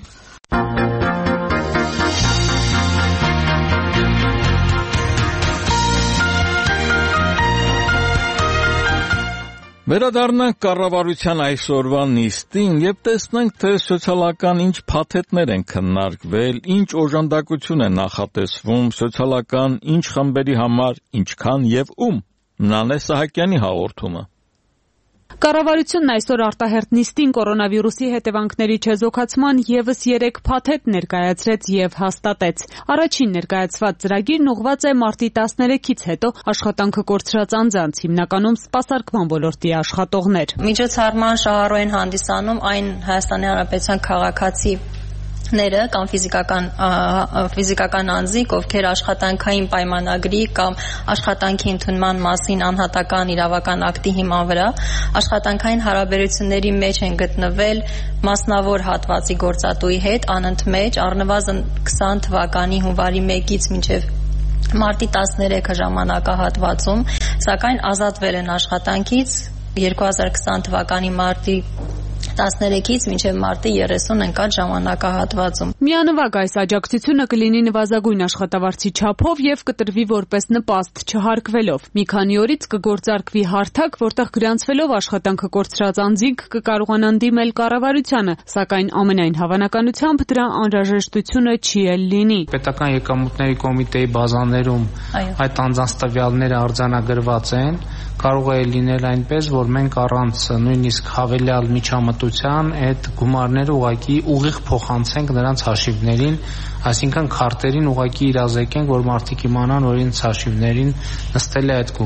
A: Վերադառնանք կառավարության այսօրվա նիստին եւ տեսնենք, թե սոցիալական ինչ փաթեթներ են քննարկվել, ինչ օժանդակություն է նախատեսվում սոցիալական ինչ խմբերի համար, ինչքան եւ ում։ Նանե Սահակյանի հաղորդումը։
T: Կառավարությունն այսօր արտահերթ նիստին կորոնավիրուսի հետևանքների չեզոքացման ևս երեք փաթեթ ներկայացրեց եւ հաստատեց։ Առաջին ներկայացված ծրագիրն ուղղված է մարտի տասներեքից հետո աշխատանքը կորցրած անձանց, հիմնականում սպասարկման ոլորտի աշխատողներ։
U: Միջոցառման շահառու են հանդիսանում այն Հայաստանի Հանրապետության քաղաքացի ները կամ ֆիզիկական ֆիզիկական անձիկ, ովքեր աշխատանքային պայմանագրի կամ աշխատանքի ընդունման մասին անհատական իրավական ակտի հիման վրա աշխատանքային հարաբերությունների մեջ են գտնվել մասնավոր հատվածի գործատուի հետ անընդմեջ առնվազն քսան թվականի հունվարի մեկից մինչև մարտի տասներեքը ժամանակահատվածում, սակայն ազատվել են աշխատանքից երկու հազար կսան թվականի մարտի տասներեքից մինչև մարտի երեսուն ընկած ժամանակահատվածում։
T: Միանվագ այս աջակցությունը կլինի նվազագույն աշխատավարձի չափով եւ կտրվի որպես նպաստ չհարկվելով։ Մի քանի օրից կգործարկվի հարթակ, որտեղ գրանցվելով աշխատանքը կորցրած անձինք կկարողանան դիմել կառավարությանը, սակայն ամենայն հավանականությամբ դրա անհրաժեշտությունը չի էլ լինի։
D: Պետական եկամուտների կոմիտեի բազաներում այդ անձանց տվյալները արձանագրված են, կարող է լինել այնպես, որ մենք առանց նույնիսկ հավելյալ միջամտության այդ գումարները ուղղակի ուղիղ փոխանցենք նրանց հաշիվներին, այսինքն քարտերին ուղղակի իրազեկենք, որ մարդիկ իմանան, որ իրենց հաշիվներին նստել է այդ գումարը։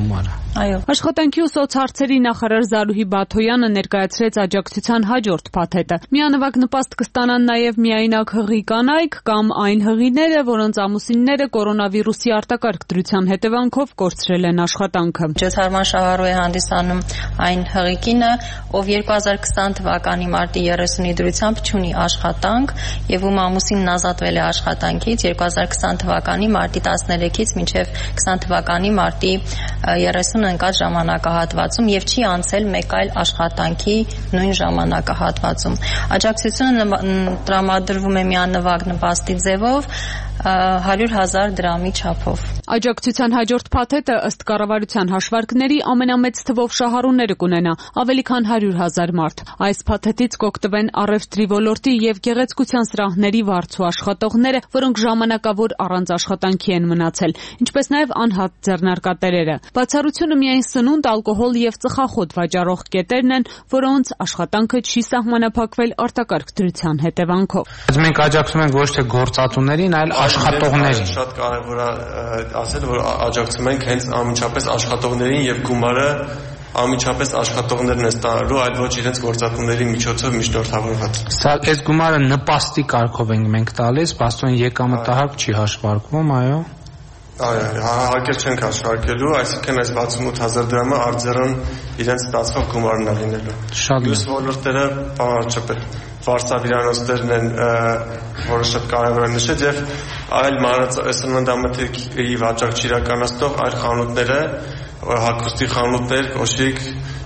U: Այո։
T: Աշխատանքի ու սոցհարցերի նախարար Զարուհի Բաթոյանը ներկայացրեց աջակցության հաջորդ փաթեթը։ Միանվագ նպաստ կստանան նաև միայնակ հղի կանայք կամ այն հղիները, որոնց ամուսինները կորոնավիրուսի արտակարգ դրության հետևանքով կորցրել են աշխատանքը։
U: Միջոցառման շահառու է հանդիսանում այն հղի կինը, ով երկու հազար քսան թվականի մարտի երեսունի դրությամբ չունի աշխատանք եւ ում ամուսինն ազատվել է աշխատանքից երկու հազար քսան թվականի մարտի տասներեքից մինչեւ քսան թվականի մարտի երեսուն ընկած ժամանակահատվածում եւ չի անցել մեկ այլ աշխատանքի նույն ժամանակահատվածում։ Աջակցությունը տրամադրվում է միանվագ նպաստի ձևով հարյուր հազար դրամի չափով։
T: Աջակցության հաջորդ փաթեթը ըստ կառավարության հաշվարկների ամենամեծ թվով շահառուները կունենա՝ ավելի քան հարյուր հազար մարդ։ Այս փաթեթից կօգտվեն առևտրի ոլորտի եւ գեղեցկության սրահների վարձու աշխատողները, որոնք ժամանակավոր առանց աշխատանքի են մնացել, ինչպես նաեւ անհատ ձեռնարկատերերը։ Բացառությունը միայն սնունդ, ալկոհոլ եւ ծխախոտ վաճառող կետերն են, որոնց աշխատանքը չի սահմանափակվել արտակարգ դրության հետևանքով։
D: Մենք աջակցում ենք ոչ թե գործատուներին, այլ աշխատողներին։
F: Շատ կարևոր է ասել, որ աջակցում ենք հենց անմիջապես աշխատողներին եւ գումարը անմիջապես աշխատողներն են ստանալու, այլ ոչ իրենց գործատուների միջոցով միջնորդավորված։
D: Սա այս գումարը նպաստի կարգով ենք մենք տալիս, բաստոն եկամտահարկ չի հաշվարկվում, այո։
F: Այո, հարկեր չենք հաշվարկելու, այսինքն այս վաթսունութ հազար դրամը արձերն իրենց ստացվող գումարն է լինելու։
D: Շատ
F: մյուս ոլորտները բավարարչապետ վարսավիրանոցներն են, որը շատ կարևոր է նշել, եւ այլ մանրածննդամթերքի վաճառք իրականացնող այլ խանութները, հագուստի խանութներ, կոշիկ,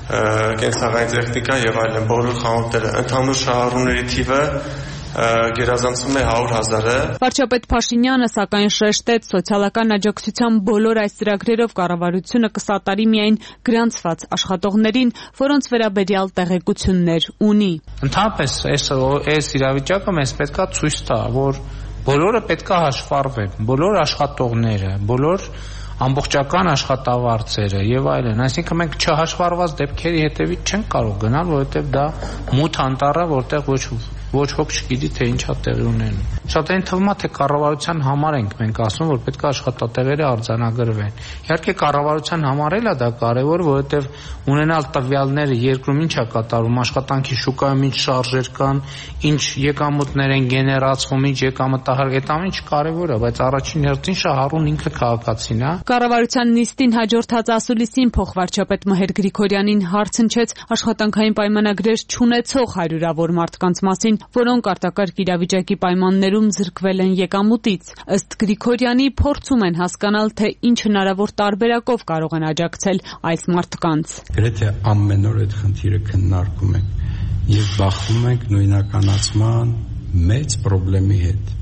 F: կենցաղային տեխնիկա եւ այլն, բոլոր խանութները։ Ընդհանուր շահառուների թիվը գերազանցում է հարյուր հազարը։
T: Վարչապետ Փաշինյանը սակայն շեշտեց, սոցիալական աջակցության բոլոր այս ծրագրերով կառավարությունը կսատարի միայն գրանցված աշխատողներին, որոնց վերաբերյալ տեղեկություններ ունի։
D: Ընդհանրապես այս այս իրավիճակը մեզ պետքա ցույց տա, որ բոլորը պետքա հաշվառվեն, բոլոր աշխատողները, բոլոր ամբողջական աշխատավարձերը եւ այլն, այսինքն մենք չհաշվառված դեպքերի հետևից չենք կարող գնալ, որովհետեւ դա մութ անտառ է, որտեղ ոչ ոչ ոք չգիտի թե ինչա տեղի ունենում։ Շատերին թվում է թե կառավարության համար ենք մենք ասում, որ պետք է աշխատատեղերը արձանագրվեն։ Իհարկե կառավարության համար էլ է դա կարևոր, որովհետեւ ունենալ տվյալները երկրում ինչա կատարվում, աշխատանքի շուկայում ինչ շարժեր կան, ինչ եկամուտներ են գեներացվում, ինչ եկամտահարկ, այդ ամեն ինչ կարևոր է, բայց առաջին հերթին շահառուն ինքը քաղաքացին է։
T: Կառավարության նիստին հաջորդած ասուլիսին փոխվարչապետ Մհեր Գրիգորյանին հարց հնչեց աշխատանքային պայմանագրեր չունեցող հարյուրավոր մարդկանց մասին, որոնք արտակարգ իրավիճակի պայմաններում զրկվել են եկամուտից։ Ըստ Գրիգորյանի փորձում են հասկանալ, թե ինչ հնարավոր տարբերակով կարող են աջակցել այս մարդկանց։
E: Գրեթե ամեն օր այդ խնդիրը քննարկում ենք եւ բախվում ենք նույնականացման մեծ խնդրի հետ։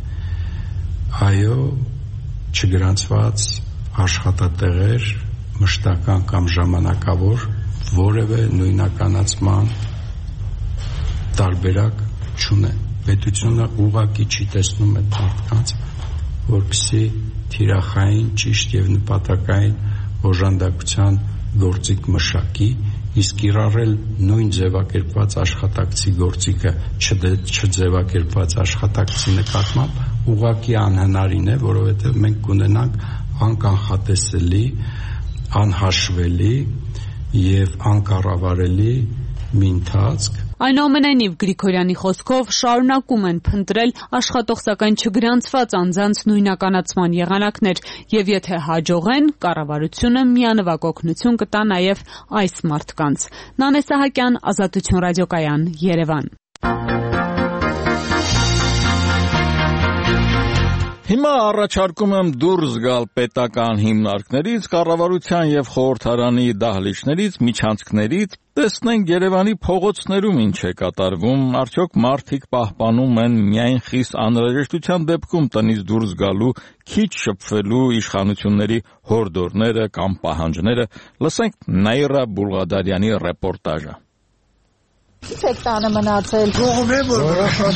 E: Այո, չգրանցված աշխատատեղեր, մշտական կամ ժամանակավոր, որևէ նույնականացման տարբերակ չունեն։ Պետությունը ուղղակի չի տեսնում այդ մարդկանց, որպեսզի թիրախային, ճիշտ եւ նպատակային օժանդակության գործիք մշակի, իսկ կիրառել նույն ձևակերպված աշխատակցի գործիքը չձևակերպված աշխատակցի նկատմամբ ուղղակի անհնարին է, որովհետեւ մենք կունենանք անկանխատեսելի, անհաշվելի եւ անկառավարելի մի ընթացք։
T: Այնուամենայնիվ Գրիգորյանի խոսքով շարունակում են փնտրել աշխատող սակայն չգրանցված անձանց նույնականացման եղանակներ եւ եթե հաջողեն, կառավարությունը միանվագ օգնություն կտա նաեւ այս մարդկանց։ Նանե Սահակյան, Ազատություն ռադիոկայան, Երևան։
A: Հիմա առաջարկում եմ դուրս գալ պետական հիմնարկներից, կառավարության եւ խորհրդարանի դահլիճներից, միջանցքներից, տեսնենք Երևանի փողոցներում ինչ է կատարվում, արդյոք մարդիկ պահպանում են միայն խիստ անհրաժեշտության դեպքում տնից դուրս գալու, քիչ շփվելու իշխանությունների հորդորները կամ պահանջները։ Լսենք Նաիրա Բուլղադարյանի ռեպորտաժը։
V: Ինչ եք տանը մնացել։
W: Թողում եմ, որ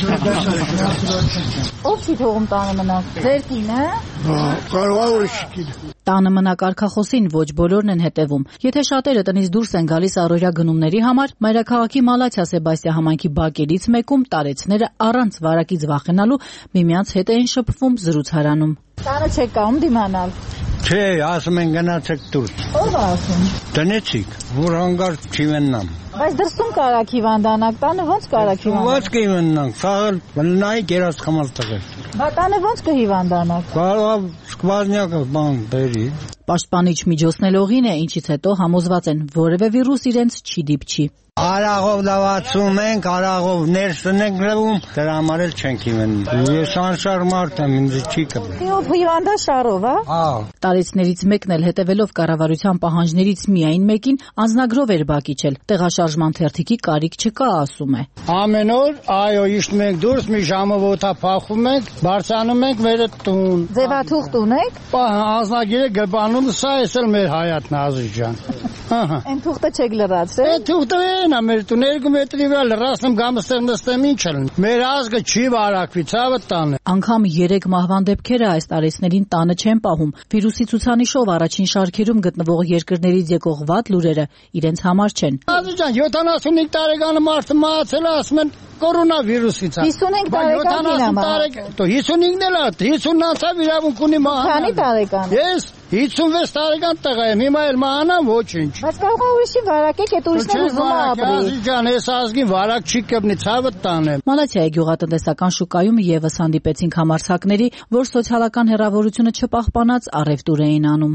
V: Ո՞վ չի թողում տանը մնալ։ Ձեր կինը։
W: Կարող է ուրիշ կին։
V: Տանը մնա կարգախոսին ոչ բոլորն են հետևում։ Եթե շատերը տնից դուրս են գալիս առօրյա գնումների համար, մայրաքաղաքի Մալաթիա Սեբաստիա համայնքի բակերից մեկում տարեցները առանց վարակից վախենալու միմյանց հետ էին շփվում զրուցարանում։ Տանը չեք կամում դիմանալ։
W: Չէ, ասում են գնացեք դուրս։
V: Ո՞վ ասում։
W: Տնեցիք, որ հանգարտ չիվեննամ։
V: Բայց դրսում կարաք հիվանդանաք, տանը ո՞նց կարաք հիվանդանաք։
W: Ո՞նց կհիվանդանաք, խաղալ, բնայի կերած խմալ տղեր։
V: Բա տանը ո՞նց կհիվանդանաք։
W: Կարող սկվազնյակը բան բերի։
V: Պաշտպանիչ միջոցնելողին է, ինչից հետո համոզված են, որևէ վիրուս իրենց չի դիպչի։
W: Արաղով լավացում ենք, արաղով ներսն ենք լվում, դրա համար էլ չենք հիվանդում։ Ես անշար մարդ եմ, ինձ չի կպել։
V: Ով հիվանդա շարով, հա։
W: Հա։
V: Տարեցներից մեկն էլ հետևելով կառավարության պահանջներից միայն մեկին անձնագրով էր բակիչել։ Տեղաշարժման թերթիկի կարիք չկա, ասում է։
W: Ամեն օր, այո, իջնում ենք դուրս, մի ժամով օդա փախում ենք, բարձանում ենք վերը տուն։
V: Ձևաթուղթ ունեք։
W: Անձնագիրը գրպանում, սա էսել մեր հայատն Ազիզ ջան։ Ահա։
V: Այն թուղթը չեք լրացրել։
W: Այդ թուղթը նա մեր տուն երկու մետրի վրա լրացնում գամստեր նստեմ ինչ էլ։ Մեր ազգը չի վարակվի, ցավը տանը։
V: Անգամ երեք մահվան դեպքերը այս տարեցներին տանը չեն պահում։ Վիրուսի ցուցանիշով առաջին շարքերում գտնվող երկրներից եկող վատ լուրերը իրենց համար չեն։
W: Ազիզ ջան, յոթանասունհինգ տարեկան մարդը մահացել է, ասում են կորոնավիրուսից։
V: հիսունհինգ տարեկան
W: է։ հիսունհինգն էլ է, հիսունն անցավ իրավունք ունի մահանալ։
V: Քանի տարեկան։
W: Ես հիսունվեց տարեկան տղա եմ, հիմա էլ մահանամ ոչինչ։
V: Բայց կարող է ուրիշին վարակեք, այդ ուրիշն էլ ուզում է ապրի։
W: Ազիզ ջան, ես ազգին վարակ չի կպնի, ցավը տանեմ։
V: Մալաթիայի գյուղատնտեսական շուկայում եւս հանդիպեցինք համարձակների, որ սոցիալական հեռավորությունը չպահպանած առևտուր էին անում։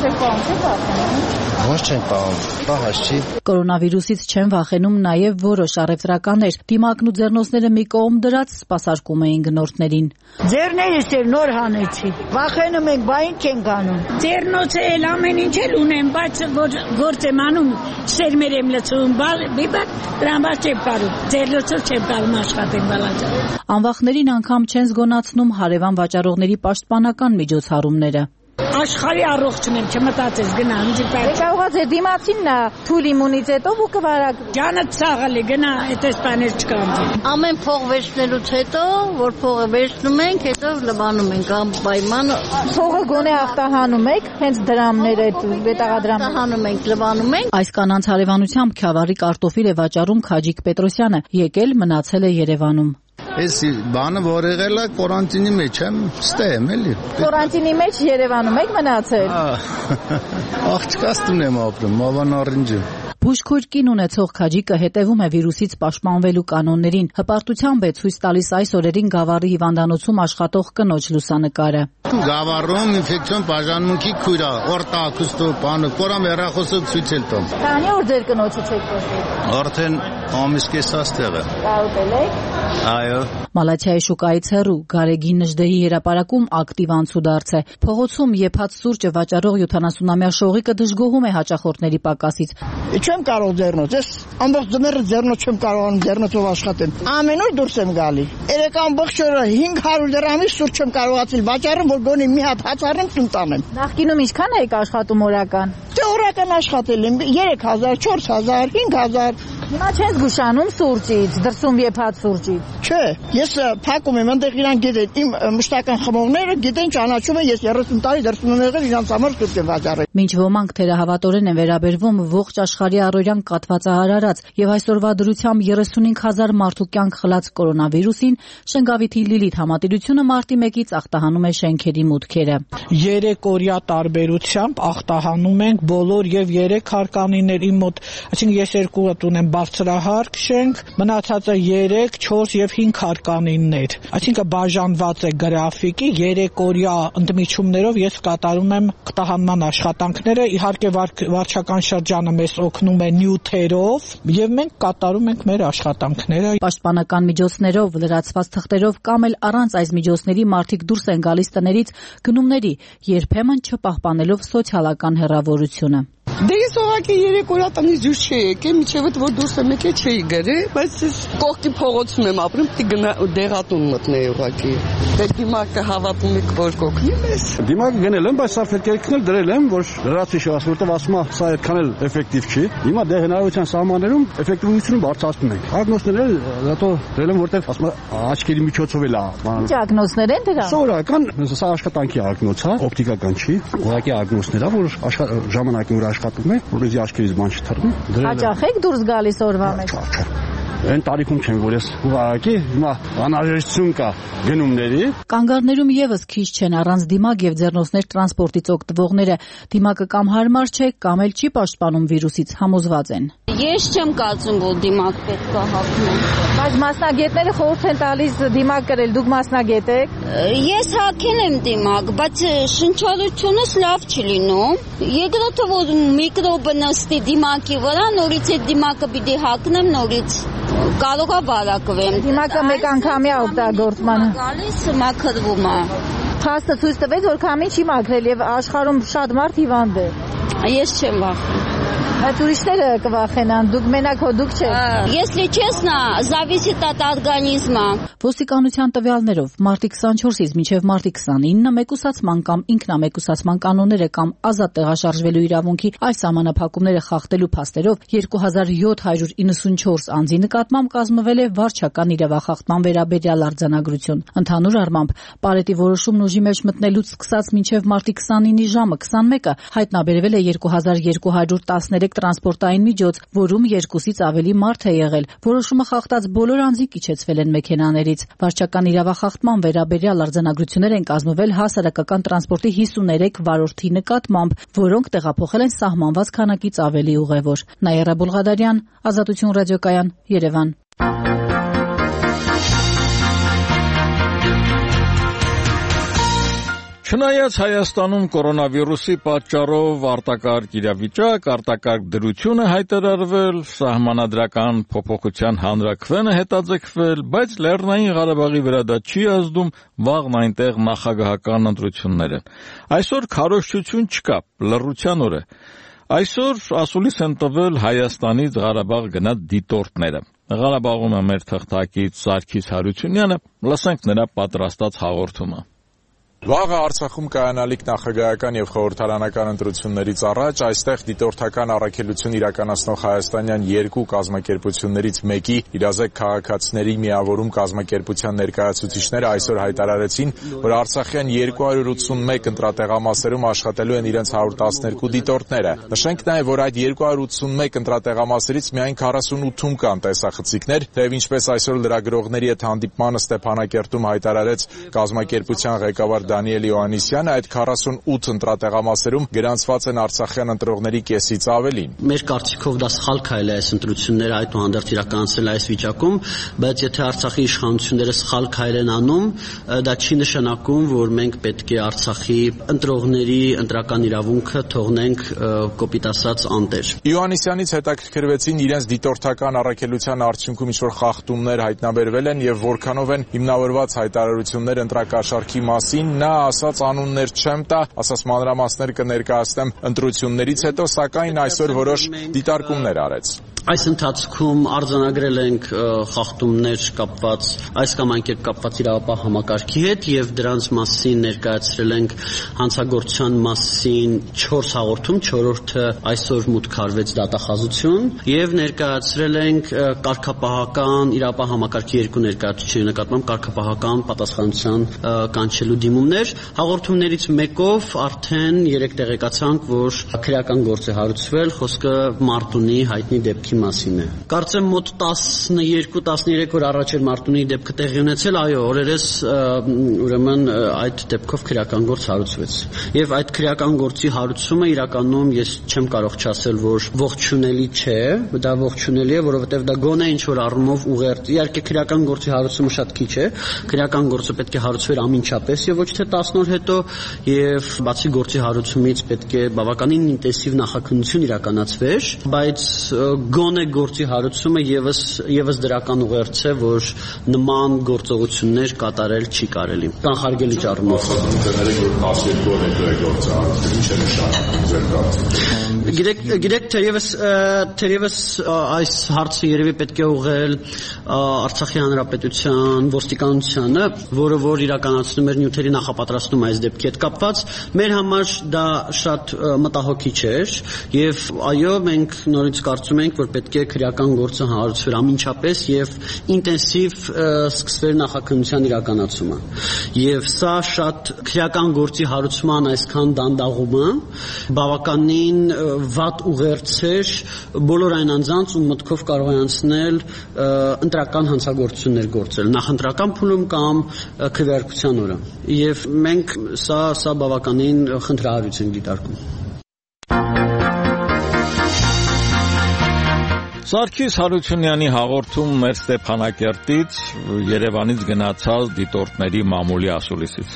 B: Ոչ չեն պահում, պահած չի։
V: Կորոնավիրուսից չեն վախենում նաև որոշ առևտրականներ։ Դիմակն ու ձեռնոցները մի կողմ դրած սպասարկում էին գնորդներին։
J: Ձեռներս էլ նոր հանեցի։ Վախենում ենք, բա ինչ ենք անում։ Ձեռնոցը էլ ամեն ինչ էլ ունեմ, բայց գործ եմ անում, սերմեր եմ լցում, բիբակ դրան բաց չեմ կարում։ Ձեռնոցով չեմ կարում աշխատել բալաճա։
V: Անվախներին անգամ չեն զգոնացնում հարևան վաճառողների պաշտպանական միջոցառումները։
J: Աշխարհի առողջն եմ, չմտածես գնա, ինձ պայծ։
V: Կարողա ձեր դիմացինն է թույլ իմունիտետով ու կվարակ։
J: Ջանը ցաղալի գնա, այդպես բաներ չկան։
C: Ամեն փող վերցնելուց հետո, որ փողը վերցնում ենք, հետո լվանում ենք անպայման։
V: Փողը գոնե ախտահանում եք, հենց դրամները, բետաղադրամ։
C: Ախտահանում ենք, լվանում ենք։
V: Այս կանանց հարևանությամբ Քյավառի կարտոֆիլ է վաճառում Քաջիկ Պետրոսյանը, եկել մնացել է Երևանում։
B: Այս բանը որ եղել է կորանտինի մեջ եմ, ստե եմ էլի։
V: Կորանտինի մեջ Երևանում եք մնացել։
B: Աղջկաս տուն եմ ապրում, Մավան Առինջը։
V: Բուժքույր ունեցող Քաջիկը հետևում է վիրուսից պաշտպանվելու կանոններին։ Հպարտությամբ է ցույց տալիս այս օրերին Գավառի հիվանդանոցում աշխատող կնոջ լուսանկարը։
B: Գավառում ինֆեկցիոն բաժանմունքի քույր է, օրտակուստո բանը, կորամ հեռախոսը ցույց էլ տամ։
V: Քանի օր ձեր կնոջը չեք խոսել։
B: Արդեն ամիս կեսաստեղ է։
V: Կարոտել եք։
B: Այո։
V: Մալաթիայի շուկայից հեռու Գարեգին Նժդեհի հրապարակում ակտիվ անցուդարձ է։ Փողոցում եփած սուրճը վաճառող յոթանասունամյա շողիկը դժգոհում է հաճախորդների պակասից։
W: Չեմ կարող ձեռնոց, ես ամբողջ ձմեռը ձեռնոց չեմ կարողանում ձեռնոցով աշխատել։ Ամեն օր դուրս եմ գալի։ Երեք ամբողջ օրը հինգ հարյուր դրամի սուրճ չեմ կարողացել վաճառեմ, որ գոնե մի հատ հաց առնեմ տուն տանեմ։
V: Նախկինում ինչքան եք աշխատում օրական։
W: Դե օրական աշխատել եմ երեք հազար, չորս հազար, հինգ հազար։
V: Հիմա չես զգուշանում սուրճից, դրսում եփած սուրճից։
W: Չէ, ես փակում եմ, այնտեղ իրանք գիտեն, իմ մշտական խմողները գիտեն, ճանաչում են, ես երեսուն տարի դրսում եմ եղել, իրանց համար սուրճ եմ վաճառել։
V: Մինչ ոմանք թերահավատորեն են վերաբերվում ողջ աշխարհի առօրյան կաթվածահարարած եւ այսօրվա դրությամբ երեսունհինգ հազար մարդու կյանք խլած կորոնավիրուսին, Շենգավիթի Լիլիթ համատիրությունը մարտի մեկից ախտահանում է շենքերի մուտքերը։
G: Երեք օրյա տարբերությամբ ախտահանում ենք բոլոր եւ երեք հարկանիների մոտ, այսինքն ես երկու հատ ունեմ բարձրահարկ շենք, մնացածը երեք, չորս եւ հինգ հարկանիններ։ Այսինքն բաժանված է գրաֆիկի, երեք օրյա ընդմիջումներով ես կատարում եմ ախտահանման աշխատանքները, իհարկե վարչական շրջանը մեզ օգնում է նյութերով եւ մենք կատարում ենք մեր աշխատանքները։
V: Պաշտպանական միջոցներով, լրացված թղթերով կամ էլ առանց այս միջոցների մարդիկ դուրս են գալիս տներից գնումների, երբեմն չպահպանելով սոցիալական հեռավորությունը։
X: Դե ես ուղղակի երեք օր տնից դուրս չի եկել, միջև այդ որ դուրս եմ եկել չի գրել, բայց ես կողքի փողոցում եմ ապրում, պիտի գնա դեղատուն մտնեի ուղղակի։ Դե դիմակը հավատում եք որ կօգնի մեզ։
Y: Դիմակը գնել եմ, բայց սարքերքն էլ դրել եմ, որ լրացի շահ, որտեղ ասում է սա այդքան էլ էֆեկտիվ չի։ Հիմա դե հնարավորության սահմաններում էֆեկտիվությունը բարձրացնում ենք։ Ագնոսները դատո դրել եմ, որտեղ ասում է աչքերի միջոցով էլ է բանը։
V: Ինչ ագնոսներ են դրա։
Y: Սովորական, սա աշխատանքի ագնոց է, օպտիկական չի, ուղղակի ագնոսներ է, որ ժամանակին որ աշխատում է, որպեսզի աչքերից բան չթռնի։
V: Հաճախ եք դուրս գալիս օրվա մեջ։
Y: այն տարիքում չեմ, որ ես ուղղակի հիմա անհրաժեշտություն կա գնումների։
V: Կանգառներում եւս քիչ չեն առանց դիմակ եւ ձեռնոցներ տրանսպորտից օգտվողները։ Դիմակը կամ հարմար չէ, կամ էլ չի պաշտպանում վիրուսից, համոզված են։
H: Ես չեմ կարծում, որ դիմակ պետք է հագնեմ։
V: Բայց մասնագետները խորհուրդ են տալիս դիմակ կրել, դուք մասնագետ եք։
H: Ես հագել եմ դիմակ, բայց շնչառությունս լավ չի լինում։ Երկրորդը որ միկրոբը նստի դիմակի վրա, նորից այդ դիմակը պիտի հագնեմ, նորից կարող է վարակվեմ։
V: Դիմակը մեկ անգամյա օգտագործման։
H: Գալիս մաքրվում է։
V: Փաստը ցույց տվեց, որ քամին չի մաքրել եւ աշխարհում շատ մարդ հիվանդ է։
H: Ես չեմ վախենում։
V: Բայց ուրիշները կվախենան, դուք մենակ հո դուք չեք։
H: Если честно, зависит от организма։
V: Ոստիկանության տվյալներով մարտի քսանչորսից մինչև մարտի քսանինը մեկուսացման կամ ինքնամեկուսացման կանոնները կամ ազատ տեղաշարժվելու իրավունքի այս սահմանափակումները խախտելու փաստերով երկու հազար յոթ հարյուր իննսունչորս անձի նկատմամբ կազմվել է վարչական իրավախախտման վերաբերյալ արձանագրություն։ Ընդհանուր առմամբ Պարետի որոշումն ուժի մեջ մտնելուց սկսած մինչև մարտի քսանինի ժամը քսանմեկը հայտնաբերվել է երկու հազար երկու հարյուր տասներեք տրանսպորտային միջոց, որում երկուսից ավելի մարդ է եղել։ Որոշումը խախտած բոլոր անձինք իջեցվել են մեքենաներից։ Վարչական իրավախախտման վերաբերյալ արձանագրություններ են կազմվել հասարակական տրանսպորտի հիսուներեք վարորդի նկատմամբ, որոնք տեղափոխել են սահմանված քանակից ավելի ուղևոր։ Նաիրա Բուլղադարյան, Ազատություն ռադիոկայան, Երևան։
A: Չնայած Հայաստանում կորոնավիրուսի պատճառով արտակարգ իրավիճակ, արտակարգ դրություն է հայտարարվել, սահմանադրական փոփոխության հանրաքվեն է հետաձգվել, բայց Լեռնային Ղարաբաղի վրա դա չի ազդում, վաղն այնտեղ նախագահական ընտրություններ են։ Այսօր քարոզչություն չկա, լռության օր է։ Այսօր ասուլիս են տվել Հայաստանից Ղարաբաղ գնաց դիտորդները։ Ղարաբաղում է մեր թղթակից Սարգիս Հարությունյանը, լսենք նրա պատրաստած հաղորդումը։
I: Վաղը Արցախում կայանալիք նախագահական եւ խորհրդարանական ընտրություններից առաջ այստեղ դիտորդական առաքելություն իրականացնող հայաստանյան երկու կազմակերպություններից մեկի իրազեկ քաղաքացիների միավորում կազմակերպության ներկայացուցիչները այսօր հայտարարեցին, որ Արցախյան երկու հարյուր ութսունմեկ ընտրատեղամասերում աշխատելու են իրենց հարյուր տասներկու դիտորդները։ Նշենք նաեւ, որ այդ երկու հարյուր ութսունմեկ ընտրատեղամասերից միայն քառասունութում կան տեսախցիկներ, թեև ինչպես այսօր լրագրողների հետ հանդիպմանը Ստեփանակերտում հայտարարեց կազմակերպության ղեկավար Դանիել Յոհաննիսյանը, այդ քառասունութ ընտրատեղամասերում գրանցված են արցախյան ընտրողների կեսից ավելին։
K: Մեր կարծիքով դա սխալ քայլ է այս ընտրությունները այդուհանդերձ իրականացնել այս վիճակում, բայց եթե Արցախի իշխանությունները սխալ քայլ են անում, դա չի նշանակում, որ մենք պետք է Արցախի ընտրողների ընտրական իրավունքը թողնենք կոպիտ ասած անտեր։
I: Յոհաննիսյանից հետաքրքրվեցին իրենց դիտորդական առաքելության արդյունքում ինչ-որ խախտումներ հայտնաբերվել են եւ որքանով են հիմնավորված հայտարարություններ ընտրակաշառքի մասին։ Նա ասաց անուններ չեմ տա, ասաց մանրամասներ կներկայացնեմ ընտրություններից հետո, սակայն այսօր որոշ դիտարկումներ արեց։
K: Այս ընթացքում արձանագրել ենք խախտումներ կապված այս կամ այն կերպ կապված իրավապահ համակարգի հետ եւ դրանց մասին ներկայացրել ենք հանցագործության մասին չորս հաղորդում, չորրորդը այսօր մուտք արվեց դատախազություն եւ ներկայացրել ենք կարգապահական իրավապահ համակարգի երկու ներկայացուցիչների նկատմամբ կարգապահական պատասխանատվության կանչելու դիմումներ։ Հաղորդումներից մեկով արդեն երեք տեղեկացանք, որ քրեական գործ է հարուցվել, խոսքը Մարտունի հայտնի դեպքի մասին է։ Կարծեմ մոտ տասներկու տասներեք օր առաջ էր Մարտունի դեպքը տեղի ունեցել, այո, օրերս ուրեմն այդ դեպքով քրեական գործ հարուցվեց։ Եվ այդ քրեական գործի հարուցումը իրականում ես չեմ կարող չասել, որ ողջունելի չէ, դա ողջունելի է, որովհետև դա գոնե ինչ որ առումով ուղերձ։ Իհարկե քրեական գործի հարուցումը շատ քիչ է, քրեական գործը պետք է հարուցվեր ամենչապես եւ ոչ թե տասն օր հետո, եւ բացի գործի հարուցումից պետք է բավականին ինտենսիվ նախաքննություն իրականացվեր, բայց գոնե գործի հարուցումը եւս եւս դրական ուղերձ է, որ նման գործողություններ կատարել չի կարելի։ Կանխարգելի ճառումով։ Գիտեք, գիտեք թերևս թերևս այս հարցը երևի պետք է ուղղել Արցախի հանրապետության ոստիկանությանը, որը որ իրականացնում էր նյութերի նախապատրաստում այս դեպքի հետ կապված։ Մեր համար դա շատ մտահոգիչ էր եւ այո, մենք նորից կարծում ենք, որ պետք է քրեական գործը հարուցվեր ամենչապես եւ ինտենսիվ սկսվեր նախաքննության իրականացումը։ Եվ սա շատ քրեական գործի հարուցման այսքան դանդաղումը բավականին վատ ուղերձեր բոլոր այն անձանց, ում մտքով կարող է անցնել ընտրական հանցագործություններ գործել, նախընտրական փուլում կամ քվեարկության օրը։ Եվ մենք սա սա բավականին խնդրահարույց ենք դիտարկում։
A: Սարգիս Հարությունյանի հաղորդում մեր Ստեփանակերտից, Երևանից գնացած դիտորդների մամուլի ասուլիսից։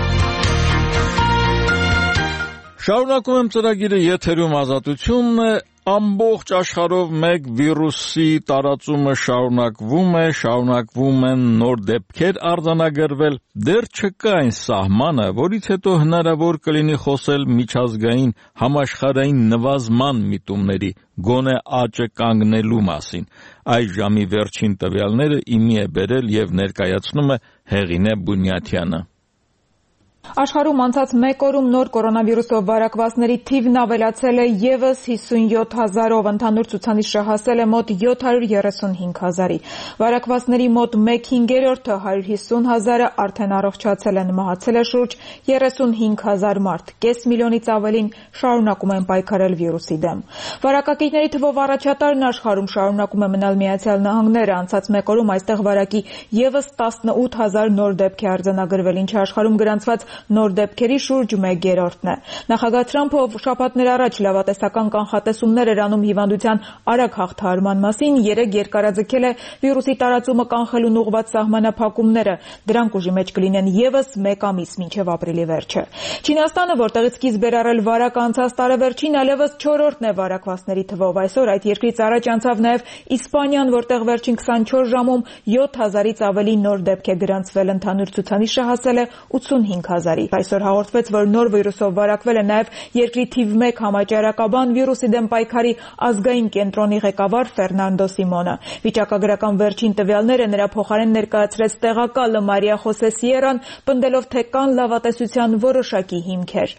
A: Շարունակում եմ ծրագիրը, եթերում Ազատությունն է, ամբողջ աշխարհով մեկ վիրուսի տարածումը շարունակվում է, շարունակվում են նոր դեպքեր արձանագրվել, դեռ չկա այն սահմանը, որից հետո հնարավոր կլինի խոսել միջազգային համաշխարհային նվազման միտումների, գոնե աճը կանգնելու մասին։ Այս ժամի վերջին տվյալները իմի է բերել եւ ներկայացնում է Հեղինե Բունյաթյանը։
O: Աշխարհում անցած մեկ օրում նոր կորոնավիրուսով վարակվածների թիվն ավելացել է ևս հիսունյոթ հազարով, ընդհանուր ցուցանիշը հասել է մոտ յոթ հարյուր երեսունհինգ հազարի։ Վարակվածների մոտ մեկ հինգերորդը հարյուր հիսուն հազարը արդեն առողջացել են, մահացել է շուրջ երեսունհինգ հազար մարդ, կես միլիոնից ավելին շարունակում են պայքարել վիրուսի դեմ։ Վարակակիրների թվով առաջատարն աշխարհում շարունակում է մնալ Միացյալ Նահանգները, անցած մեկ օրում այստեղ վարակի ևս տասնութ հազար նոր դեպք է արձանագրվել, ինչը աշխարհում գրանցված նոր դեպքերի շուրջ մեկ երրորդն է։ Նախագահ Թրամփը շաբաթներ առաջ լավատեսական կանխատեսումներ էր անում հիվանդության արագ հաղթահարման մասին, երեկ երկարաձգել է վիրուսի տարածումը կանխելուն ուղղված սահմանափակումները, դրանք ուժի մեջ կլինեն ևս մեկ ամիս մինչև ապրիլի վերջը։ Չինաստանը, որտեղից սկիզբ էր առել վարակը անցած տարեվերջին, այլևս չորրորդն է վարակվածների թվով, այսօր այդ երկրից առաջ անցավ նաև Իսպանիան, որտեղ վերջին քսանչորս ժամում յոթ հազարից ավելի նոր դեպք է գրանցվել, ընդհանուր ցուցանիշը հասել է ութսունհինգ հազարի։ Այսօր հաղորդվեց, որ նոր վիրուսով վարակվել է նաև երկրի թիվ մեկ համաճարակաբան վիրուսի դեմ պայքարի ազգային կենտրոնի ղեկավար Ֆերնանդո Սիմոնը։ Վիճակագրական վերջին տվյալները նրա փոխարեն ներկայացրեց տեղակալը Մարիա Խոսե Սիերան, պնդելով, թե կան լավատեսության որոշակի հիմքեր։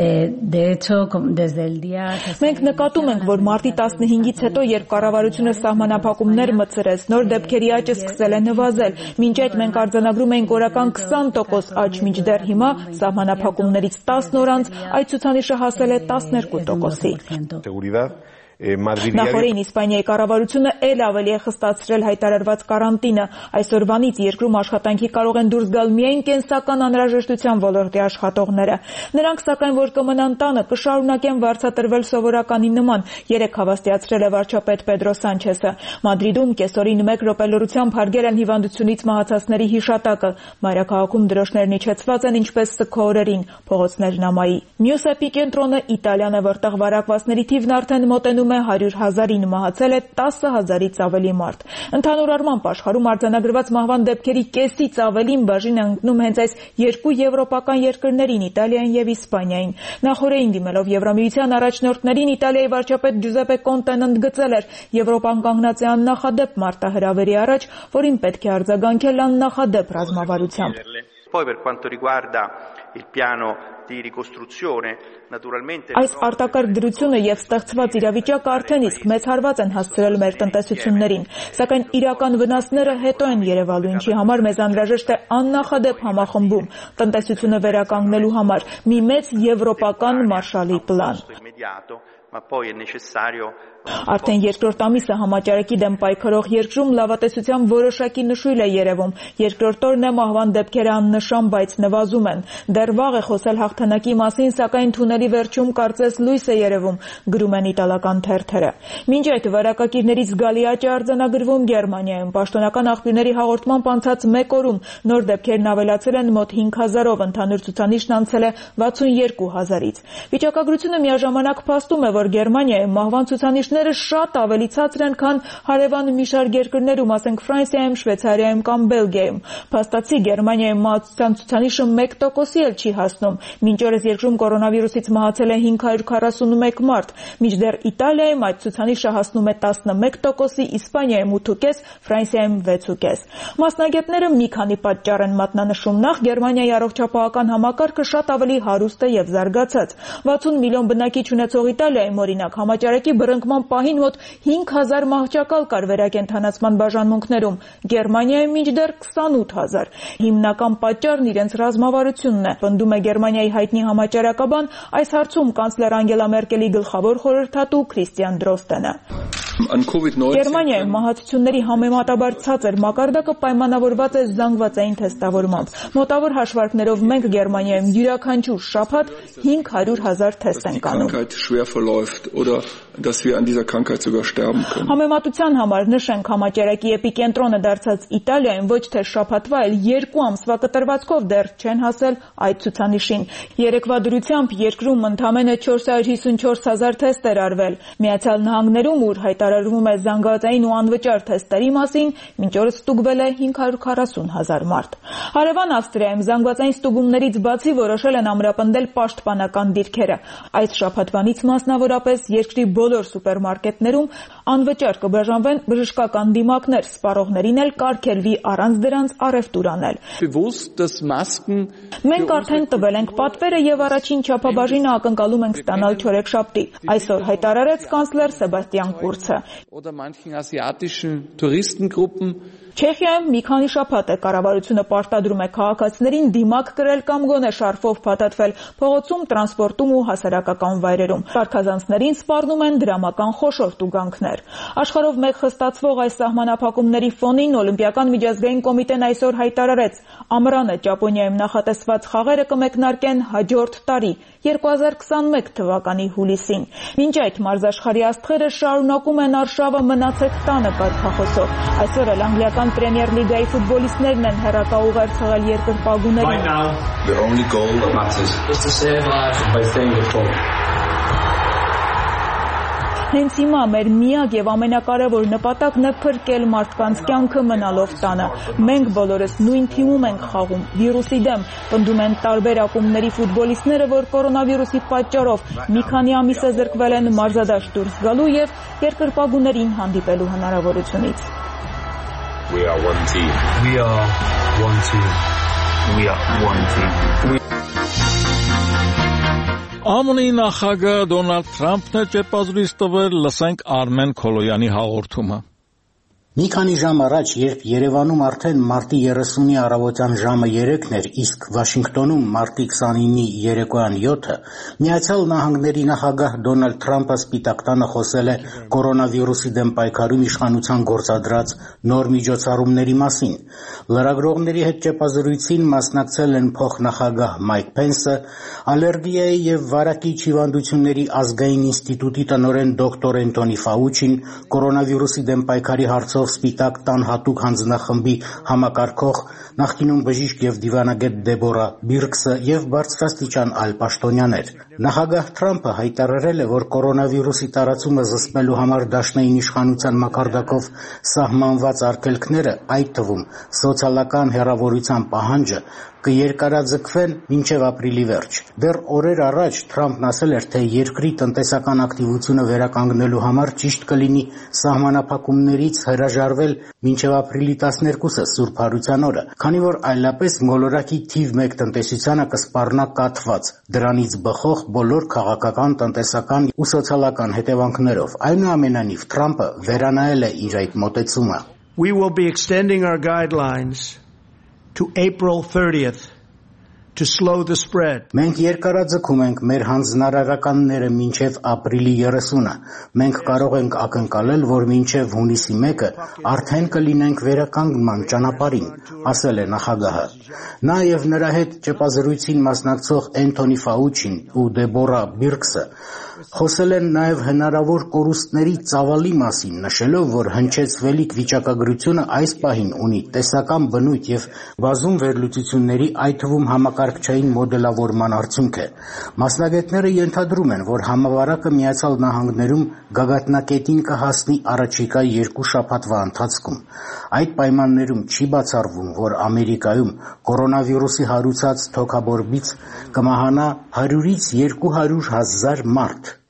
O: Մենք նկատում ենք, որ մարտի տասնհինգից հետո, երբ կառավարությունը սահմանափակումներ մտցրեց, նոր դեպքերի աճը սկսել է նվազել։ Մինչ այդ մենք արձանագրում էինք օրական քսան տոկոս աճ, մինչդեռ հիմա սահմանափակումներից տասն օր անց այդ ցուցանիշը հասել է տասներկու տոկոսի։ Նախորդին Իսպանիայի կառավարությունը էլ ավելի է խստացրել հայտարարված կարանտինը։ Այսօրվանից երկրում աշխատանքի կարող են դուրս գալ միայն կենսական անհրաժեշտության ոլորտի աշխատողները։ Նրանք, սակայն, որ կմնան տանը, կշարունակեն վարձատրվել սովորականի նման, երեկ հավաստիացրել է վարչապետ Պեդրո Սանչեսը։ Մադրիդում կեսօրին մեկ րոպելորությամբ հարգել են հիվանդությունից մահացածների հիշատակը։ Մայրաքաղաքում դրոշներն իջեցված են ինչպես սգո օրերին, փողոցներն ամայի։ Մյուս էպիկենտրոնը Իտալիան է, որտեղ վարակվածների թիվն արդեն մոտենում է հարյուր հազարին, մահացել է տասը հազարից ավելի մարդ։ Ընդհանուր առմամբ աշխարհում արձանագրված մահվան դեպքերի կեսից ավելին բաժին ընկնում հենց այս երկու եվրոպական երկրներին՝ Իտալիային եւ Իսպանիային։ Նախորդին դիմելով Եվրամիության առաջնորդներին, Իտալիայի վարչապետ Ջուզեպե Կոնտեն ընդգծել էր Եվրոպան կանգնած է աննախադեպ մարտահրավերի առաջ, որին պետք է արձագանքել աննախադեպ ռազմավարությամբ։
L: Poi per quanto riguarda il piano di ricostruzione, naturalmente
O: Այս արտակարգ դրությունը եւ ստեղծված իրավիճակը արդեն իսկ մեծ հարված են հասցրել մեր տնտեսություններին, սակայն իրական վնասները հետո են երևալու, ինչի համար մեզ անհրաժեշտ է աննախադեպ համախմբում տնտեսությունը վերականգնելու համար մի մեծ եվրոպական Մարշալի պլան։
L: Ma poi è necessario
O: Արդեն երկրորդ ամիսը համաճարակի դեմ պայքարող երկրում լավատեսության որոշակի նշույլ է երևում։ Երկրորդ օրն է մահվան դեպքերը աննշան, բայց նվազում են։ Դեռ վաղ է խոսել հաղթանակի մասին, սակայն թունելի վերջում կարծես լույս է երևում, գրում են իտալական թերթերը։ Մինչ այդ վարակակիրներից զգալի աճ է արձանագրվում Գերմանիայում։ Պաշտոնական աղբյուրների հաղորդմամբ անցած մեկ օրում նոր դեպքերն ավելացել են մոտ հինգ հազարով, ընդհանուր ցուցանիշն անցել է վաթսունյոթ հազարից։ Վիճակագրությունը միաժամանակ փաստում է, որ Գերմանիայում մահվան ցուցանիշները շատ ավելի ցածր են, քան հարևան մի շարք երկրներում, ասենք Ֆրանսիայում, Շվեյցարիայում կամ Բելգիայում։ Փաստացի Գերմանիայում մահացության ցուցանիշը մեկ տոկոսի էլ չի հասնում։ Մինչ օրս երկրում կորոնավիրուսից մահացել է հինգ հարյուր քառասունմեկ մարդ, մինչդեռ Իտալիայում այդ ցուցանիշը հասնում է տասնմեկ տոկոսի, Իսպանիայում ութ ու կես, Ֆրանսիայում վեց ու կես։ Մասնագետները մի քանի պատճառ են մատնանշում։ Նախ Գերմանիայի առողջապահական համակարգը շատ ավելի հարուստ է եւ զարգացած։ վաթսուն միլիոն բնակիչ ունեցող Իտալիայում, օրինակ, համաճարակի բռնկման
M: պահին մոտ հինգ հազար մահճակալ կար վերակենդանացման բաժանմունքներում, Գերմանիայում մինչդեռ քսանութ հազար։ Հիմնական պատճառն իրենց ռազմավարությունն է, պնդում է Գերմանիայի հայտնի համաճարակաբան այս հարցում կանցլեր Անգելա Մերկելի գլխավոր խորհրդատու Քրիստիան Դրոստենը։ Գերմանիայում մահացությունների համեմատաբար ցածր մակարդակը պայմանավորված է զանգվածային թեստավորմամբ։ Մոտավոր հաշվարկներով մենք Գերմանիայում յուրաքանչյուր շաբաթ հինգ հարյուր հազար թեստ ենք անում։ Համեմատության համար նշենք համաճարակի էպիկենտրոնը դարձած Իտալիայում ոչ թե շաբաթվա, այլ երկու ամսվա կտրվածքով դեռ չեն հասել այդ ցուցանիշին։ Երեկվա դրությամբ երկրում ընդամենը չորս հարյուր հիսունչորս հազար թեստ էր արվել։ Միացյալ Նահանգներում, ուր հայտարարվում է զանգվածային ու անվճար թեստերի մասին, մինչ օրս ստուգվել է հինգ հարյուր քառասուն հազար մարդ։ Հարևան Ավստրիայում զանգվածային ստուգումներից բացի որոշել են ամրապնդել պաշտպանական դիրքերը։ Այս շաբաթվանից մասնավորապես երկրի բոլոր սուպերմարկետներում անվճար կբաժանվեն բժշկական դիմակներ, սպառողներին էլ կարգելվի առանց դրանց առևտուր անել։ Մենք արդեն տվել ենք պատվերը եւ առաջին չափաբաժինը ակնկալում ենք ստանալ չորեքշաբթի, այսօր հայտարարեց կանցլեր Սեբաստիան Կուրցը։ Չեխիայում մի քանի շաբաթ է կառավարությունը պարտադրում է քաղաքացիներին դիմակ կրել կամ գոնե շարֆով փաթաթվել փողոցում, տրանսպորտում ու հասարակական վայրերում։ Սարքազանցներին սպառնում են դրամական խոշոր տուգանքներ։ Աշխարհով մեկ խստացվող այս սահմանափակումների ֆոնին Օլիմպիական միջազգային կոմիտեն այսօր հայտարարեց, ամռանը Ճապոնիայում նախատեսված խաղերը կմեկնարկեն հաջորդ տարի, երկու հազար քսանմեկ թվականի հուլիսին։ Մինչ այդ մարզաշխարհի աստղերը շարունակում են արշավը մնացեք տանը կարգախոսով։ Այսօր էլ անգլիական Պրեմիեր լիգայի ֆուտբոլիստներն են հեռակա ուղեր ցղել երկրպագուներին։ Հենց հիմա մեր միակ եւ ամենակարևոր նպատակն է փրկել մարդկանց կյանքը մնալով տանը։ Մենք բոլորս նույն թիմում ենք խաղում, վիրուսի դեմ, պնդում են տարբեր ակումբների ֆուտբոլիստները, որ կորոնավիրուսի պատճառով մի քանի ամիս է զրկվել են մարզադաշտ դուրս գալու եւ երկրպագուներին հանդիպելու հնարավորությունից։
N: We are one team. We are one team. We are one team.
A: ԱՄՆ-ի նախագահ Դոնալդ Թրամփն է ճեպազրույց տվել, լսենք Արմեն Քոլոյանի հաղորդումը։
P: Մի քանի ժամ առաջ, երբ Երևանում արդեն մարտի երեսունի առավոտյան ժամը երեքն էր, իսկ Վաշինգտոնում մարտի քսանինի երեկոյան յոթը, Միացյալ Նահանգների նախագահ Դոնալդ Թրամփը Սպիտակ տանը խոսել է կորոնավիրուսի դեմ պայքարում իշխանության գործադրած նոր միջոցառումների մասին։ Լրագրողների հետ ճեպազրույցին մասնակցել են փոխնախագահ Մայք Փենսը, Ալերգիայի եւ վարակիչ հիվանդությունների ազգային ինստիտուտի տնօրեն դոկտոր Էնթոնի Ֆաուչին, կորոնավիրուսի դեմ պայքարի հարցով Սպիտակ տան հատուկ հանձնախմբի համակարգող նախկինում բժիշկ եւ դիվանագետ Դեբորա Բիրքսը եւ բարձրաստիճան այլ պաշտոնյաներ։ Նախագահ Թրամփը հայտարարել է, որ կորոնավիրուսի տարածումը զսպելու համար դաշնային իշխանության մակարդակով սահմանված արգելքները, այդ թվում սոցիալական հեռավորության պահանջը, կերկարաձգվեն մինչև ապրիլի վերջ։ Դեռ օրեր առաջ Թրամփն ասել էր, թե երկրի տնտեսական ակտիվությունը վերականգնելու համար ճիշտ կլինի սահմանափակումներից հրաժարվել մինչև ապրիլի տասներկուսը Սուրբ Հարության օրը, քանի որ այլապես մոլորակի թիվ մեկ տնտեսությանը կսպառնա կաթված, դրանից բխող բոլոր քաղաքական, տնտեսական ու սոցիալական հետևանքներով։ Այնուամենայնիվ Թրամփը վերանայել է իր այդ մոտեցումը։
Q: We will be extending our guidelines to April thirtieth to slow the spread.
P: Մենք երկարաձգում ենք մեր հանձնարարականները մինչև ապրիլի երեսունը։ Մենք կարող ենք ակնկալել, որ մինչև հունիսի մեկը արդեն կլինենք վերականգնման ճանապարհին, ասել է նախագահը։ Նա եւ նրա հետ ճեպազրույցին մասնակցող Էնթոնի Ֆաուչին ու Դեբորա Բիրքսը խոսել են նաև հնարավոր կորուստների ծավալի մասին, նշելով, որ հնչեցվելիք վիճակագրությունը այս պահին ունի տեսական բնույթ եւ բազում վերլուծությունների, այդ թվում համակարգչային մոդելավորման արդյունք է։ Մասնագետները ենթադրում են, որ համավարակը Միացյալ Նահանգներում գագաթնակետին կհասնի առաջիկա երկու շաբաթվա ընթացքում։ Այդ պայմաններում չի բացառվում, որ Ամերիկայում կորոնավիրուսի հարուցած թոքաբորբից կմահանա հարյուրից երկու հարյուր հազար մարդ։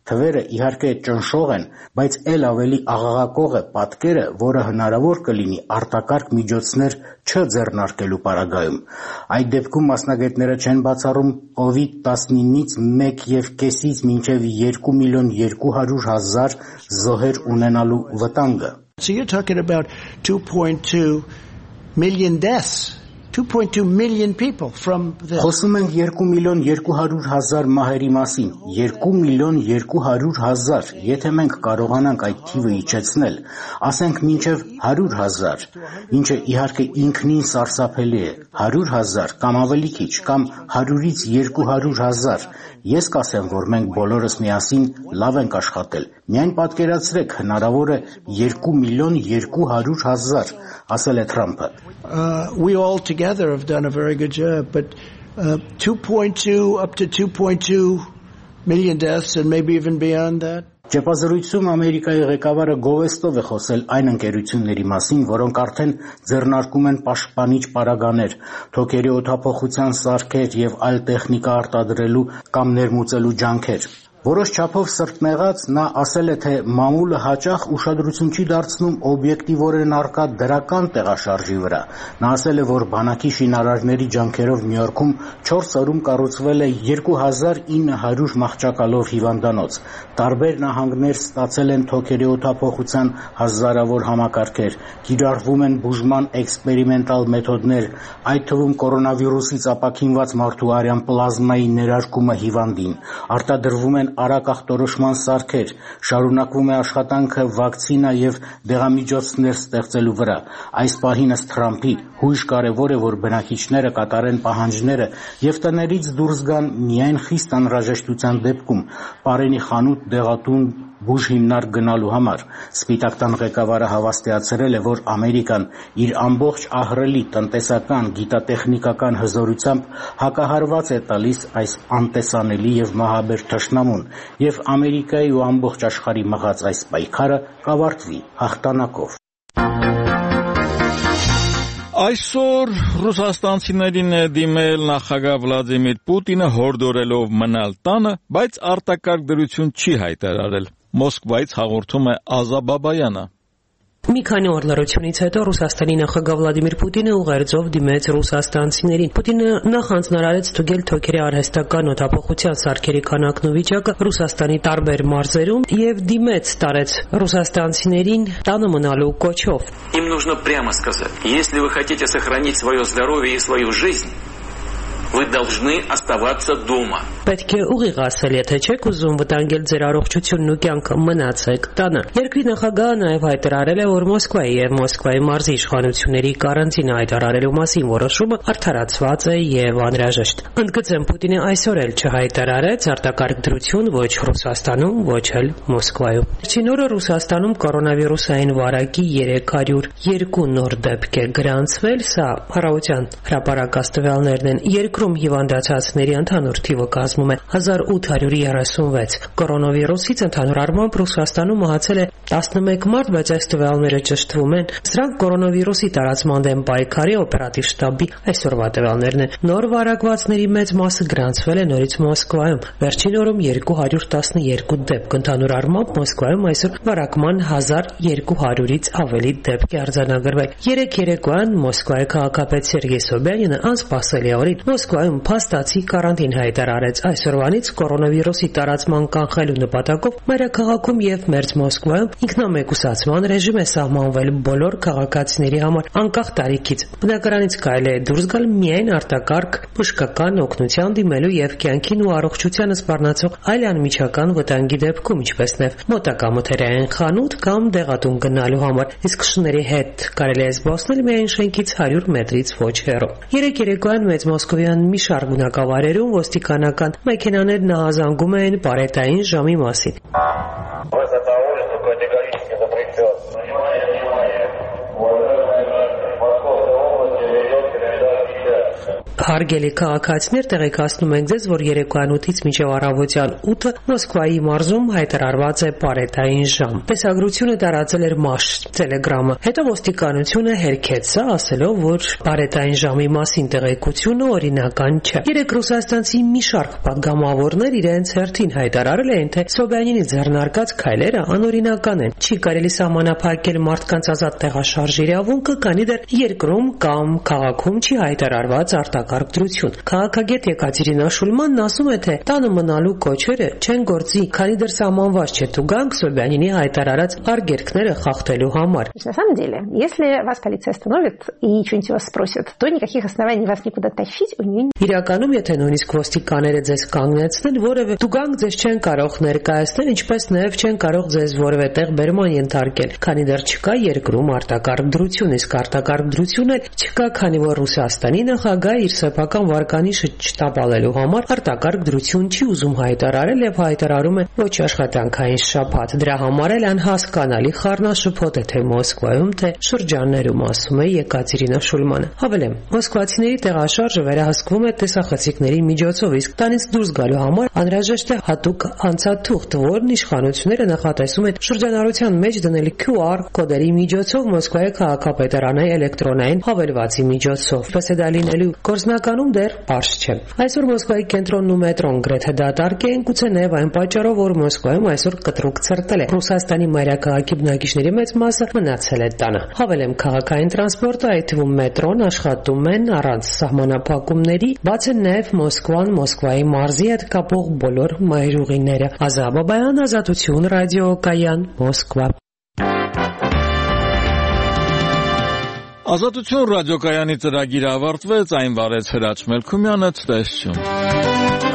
P: Թվերը իհարկե ճնշող են, բայց ել ավելի աղաղակող է պատկերը, որը հնարավոր կլինի արտակարգ միջոցներ չձեռնարկելու պարագայում։ Այդ դեպքում մասնագետները չեն բացառում կովիդ տասնինից մեկ և կեսից մինչև երկու միլիոն երկու հարյուր հազար զոհեր ունենալու վտանգը։
Q: So you're talking about two point two million deaths. two point two million people from this.
P: Խոսում ենք երկու միլիոն երկու հարյուր հազար մահերի մասին, երկու միլիոն երկու հարյուր հազար, եթե մենք կարողանանք այդ թիվը իջեցնել, ասենք մինչև հարյուր հազար, ինչը իհարկե ինքնին սարսափելի է, հարյուր հազար կամ ավելի քիչ, կամ հարյուրից երկու հարյուր հազար, ես կասեմ, որ մենք բոլորս միասին լավ ենք աշխատել, միայն պատկերացրեք, հնարավոր է երկու միլիոն երկու հարյուր հազար, ասել է Թրամփը։
Q: Uh, we all together have done a very good job, but uh, two point two up to two point two million deaths and maybe even beyond that.
P: Ճեպազրույցում Ամերիկայի ղեկավարը գովեստով է խոսել այն ընկերությունների մասին, որոնք արդեն ձեռնարկում են պաշտպանիչ պարագաներ, թոքերի օդափոխության սարքեր եւ այլ տեխնիկա արտադրելու կամ ներմուծելու ջանքեր։ Որոշ չափով սրտնեղած նա ասել է, թե մամուլը հաճախ ուշադրություն չի դարձնում օբյեկտիվորեն առկա դրական տեղաշարժի վրա։ Նա ասել է, որ բանակի շինարարների ջանքերով Նյու Յորքում չորս օրում կառուցվել է երկու հազար ինը հարյուր մահճակալով հիվանդանոց։ Տարբեր նահանգներ ստացել են թոքերի օդափոխության հազարավոր համակարգեր, կիրառվում են բուժման էքսպերիմենտալ մեթոդներ, այդ թվում կորոնավիրուսից ապաքինված մարդու արյան պլազմայի ներարկումը հիվանդին, արտադրվում են արագ ախտորոշման սարքեր, շարունակվում է աշխատանքը վակցինա և դեղամիջոցներ ստեղծելու վրա։ Այս պահին ըստ Թրամփի հույժ կարևոր է, որ բնակիչները կատարեն պահանջները և տներից դուրս գան միայն խիստ անհրաժեշտության դեպքում, պարենի խանութ, դեղատուն, բուժ հիմնարկ գնալու համար։ Սպիտակ տան ղեկավարը հավաստիացրել է, որ Ամերիկան իր ամբողջ ահռելի տնտեսական, գիտատեխնիկական հզորությամբ հակահարված է տալիս այս անտեսանելի և մահաբեր թշնամուն, և Ամերիկայի ու ամբողջ աշխարհի մղած այս պայքարը կավարտվի հաղթանակով։
A: Այսօր ռուսաստանցիներին է դիմել նախագահ Վլադիմիր Պուտինը հորդորելով մնալ տանը, բայց արտակարգ դրություն չի հայտարարել։ Մոսկվայից հաղորդում է Ազա Բաբայանը։
D: Մի քանի օր լռությունից հետո Ռուսաստանի նախագահ Վլադիմիր Պուտինը ուղերձով դիմեց ռուսաստանցիներին։ Պուտինը նախ հանձնարարեց ստուգել թոքերի արհեստական օդափոխության սարքերի քանակն ու վիճակը Ռուսաստանի տարբեր մարզերում եւ դիմեց տարեց ռուսաստանցիներին տանը մնալու կոչով։
F: Им нужно прямо сказать: если вы хотите сохранить свое здоровье и свою жизнь, вы должны оставаться дома.
D: Պետք է ուղիղ ասել, եթե չեք ուզում վտանգել ձեր առողջությունն ու կյանքը, մնացեք տանը։ Երկրի նախագահը նաև հայտարարել է, որ Մոսկվայի եւ Մոսկվայի մարզի իշխանությունների կարանտինը հայտարարելու մասին որոշումը արդարացված է եւ անհրաժեշտ։ Ընդգծեմ, Պուտինը այսօր էլ չհայտարարեց արտակարգ դրություն ոչ Ռուսաստանում, ոչ էլ Մոսկվայում։ Վերջին օրը Ռուսաստանում կորոնավիրուսային վարակի երեք հարյուր երկու նոր դեպք է գրանցվել, սա Հանրապետության հրապարակած տվյալներն են։ Երկրում հիվանդացածների ընդհանուր թիվը կազմում է հազար ութ հարյուր երեսունվեց։ Կորոնավիրուսից ընդհանուր առմամբ Ռուսաստանում մահացել է տասնմեկ մարդ, բայց այս տվյալները ճշտվում են։ Սրանք կորոնավիրուսի տարածման դեմ պայքարի օպերատիվ շտաբի այսօրվա տվյալներն են։ Նոր վարակվածների մեծ մասը գրանցվել է նորից Մոսկվայում։ Վերջին օրում երկու հարյուր տասներկու դեպք, ընդհանուր առմամբ Մոսկվայում այսօր վարակման հազար երկու հարյուրից ավելի դեպք է արձանագրվել։ Երեք երեկոյան Մոսկվայի քաղաքապետ Սերգեյ Սոբյանինը անսպասելի օրին Մոսկվայում փաստացի կարանտին հայտարարեց։ Այսօրվանից կորոնավիրուսի տարածման կանխելու նպատակով մայրաքաղաքում եւ մերձ Մոսկվայում ինքնամեկուսացման ռեժիմ է սահմանվել բոլոր քաղաքացիների համար անկախ տարիքից։ Բնակարանից կարելի է դուրս գալ միայն արտակարգ բժշկական օգնության դիմելու եւ կյանքին ու առողջությանը սպառնացող այլ անմիջական վտանգի դեպքում, ինչպես նաեւ մոտակա մթերային խանութ կամ դեղատուն գնալու համար, իսկ շների հետ կարելի է զբոսնել միայն շենքից հարյուր մետրից ոչ հեռու։ Երեք երեկոյան մեծ Մոսկվյան մի շարք բնակավայրերում ոստիկանական մեքենաներ նահազանգում էին պարետային ժամի մասին։ Հարգելի քաղաքացիներ, տեղեկացնում ենք ձեզ, որ երեկոյան ութից մինչև առավոտյան ութը Մոսկվայի մարզում հայտարարված է պարետային ժամ։ Տեսագրությունը տարածել էր Մաշ Telegram-ը։ Հետո ոստիկանությունը հերքեց սա, ասելով, որ պարետային ժամի մասին տեղեկությունը օրինական չէ։ Երեք ռուսաստանցի մի շարք պատգամավորներ իրենց հերթին հայտարարել էին, թե Սոբյանինի ձեռնարկած քայլերը անօրինական են։ Չի կարելի սահմանափակել մարդկանց ազատ տեղաշարժ իրավունքը, քանի դեռ երկրում կամ քաղաքում չի հայտարարված արտակարգ դրություն։ Քաղաքագետ Եկատերինա Շուլմանն ասում է, թե տանը մնալու кочերը չեն գործի, քանի դեռ սահմանված չէ տուգանք Սոբյանինի հայտարարած արգելքները խախտելու համար։
E: На самом деле, если вас полиция остановит и что-нибудь вас спросит, то никаких оснований вас никуда тащить у нее нет.
D: Իրականում, եթե նույնիսկ ոստիկանները ձեզ կանգնեցնեն, որևէ տուգանք ձեզ չեն կարող ներկայացնել, ինչպես նաև չեն կարող ձեզ որևէ տեղ բերման ենթարկել, քանի դեռ չկա երկրում արտակարգ դրություն, իսկ արտակարգ դրություն էլ չկա, քանի որ Ռուսաստանի նախագահը իր սեփական վարկանիշը չտապալելու համար արտակարգ դրություն չի ուզում հայտարարել եւ հայտարարում է ոչ աշխատանքային շաբաթ։ Դրա համար էլ անհասկանալի խառնաշփոթ է թե Մոսկվայում, թե շրջաններում, ասում է Եկատերինա Շուլմանը։ Հավելեմ, մոսկվացիների տեղաշարժը վերահսկվում է տեսախցիկների միջոցով, իսկ տանից դուրս գալու համար անհրաժեշտ է հատուկ անցաթուղթ, որն իշխանությունները նախատեսում են շրջանառության մեջ դնել Q R կոդերի միջոցով Մոսկվայի քաղաքապետարանի էլեկտրոնային հավելվածի միջոցով։ Պես է դա լինելու գործնականում դեռ պարզ չէ։ Այսօր Մոսկվայի կենտրոնն ու մետրոն գրեթե դատարկ են, գուցե նաև այն պատճառով, որ Մոսկվայում այսօր կտրուկ ցրտել է։ Ռուսաստանի մայրաքաղաքի բնակիչների մեծ մասը մնացել է տանը։ Հավելեմ, քաղաքային տրանսպորտը, այդ թվում մետրոն, աշխատում են առանց սահմանափակումների, բաց են նաև Մոսկվան, Մոսկվայի մարզի հետ կապող բոլոր մայրուղիները։ Ազա Բաբայան, Ազատություն, ռադիոկայան, Մոսկվա։
A: Ազատություն ռադիոկայանի ծրագիրը ավարտվեց, այն վարեց Հրաչ Մելքումյանը, ցտեսություն։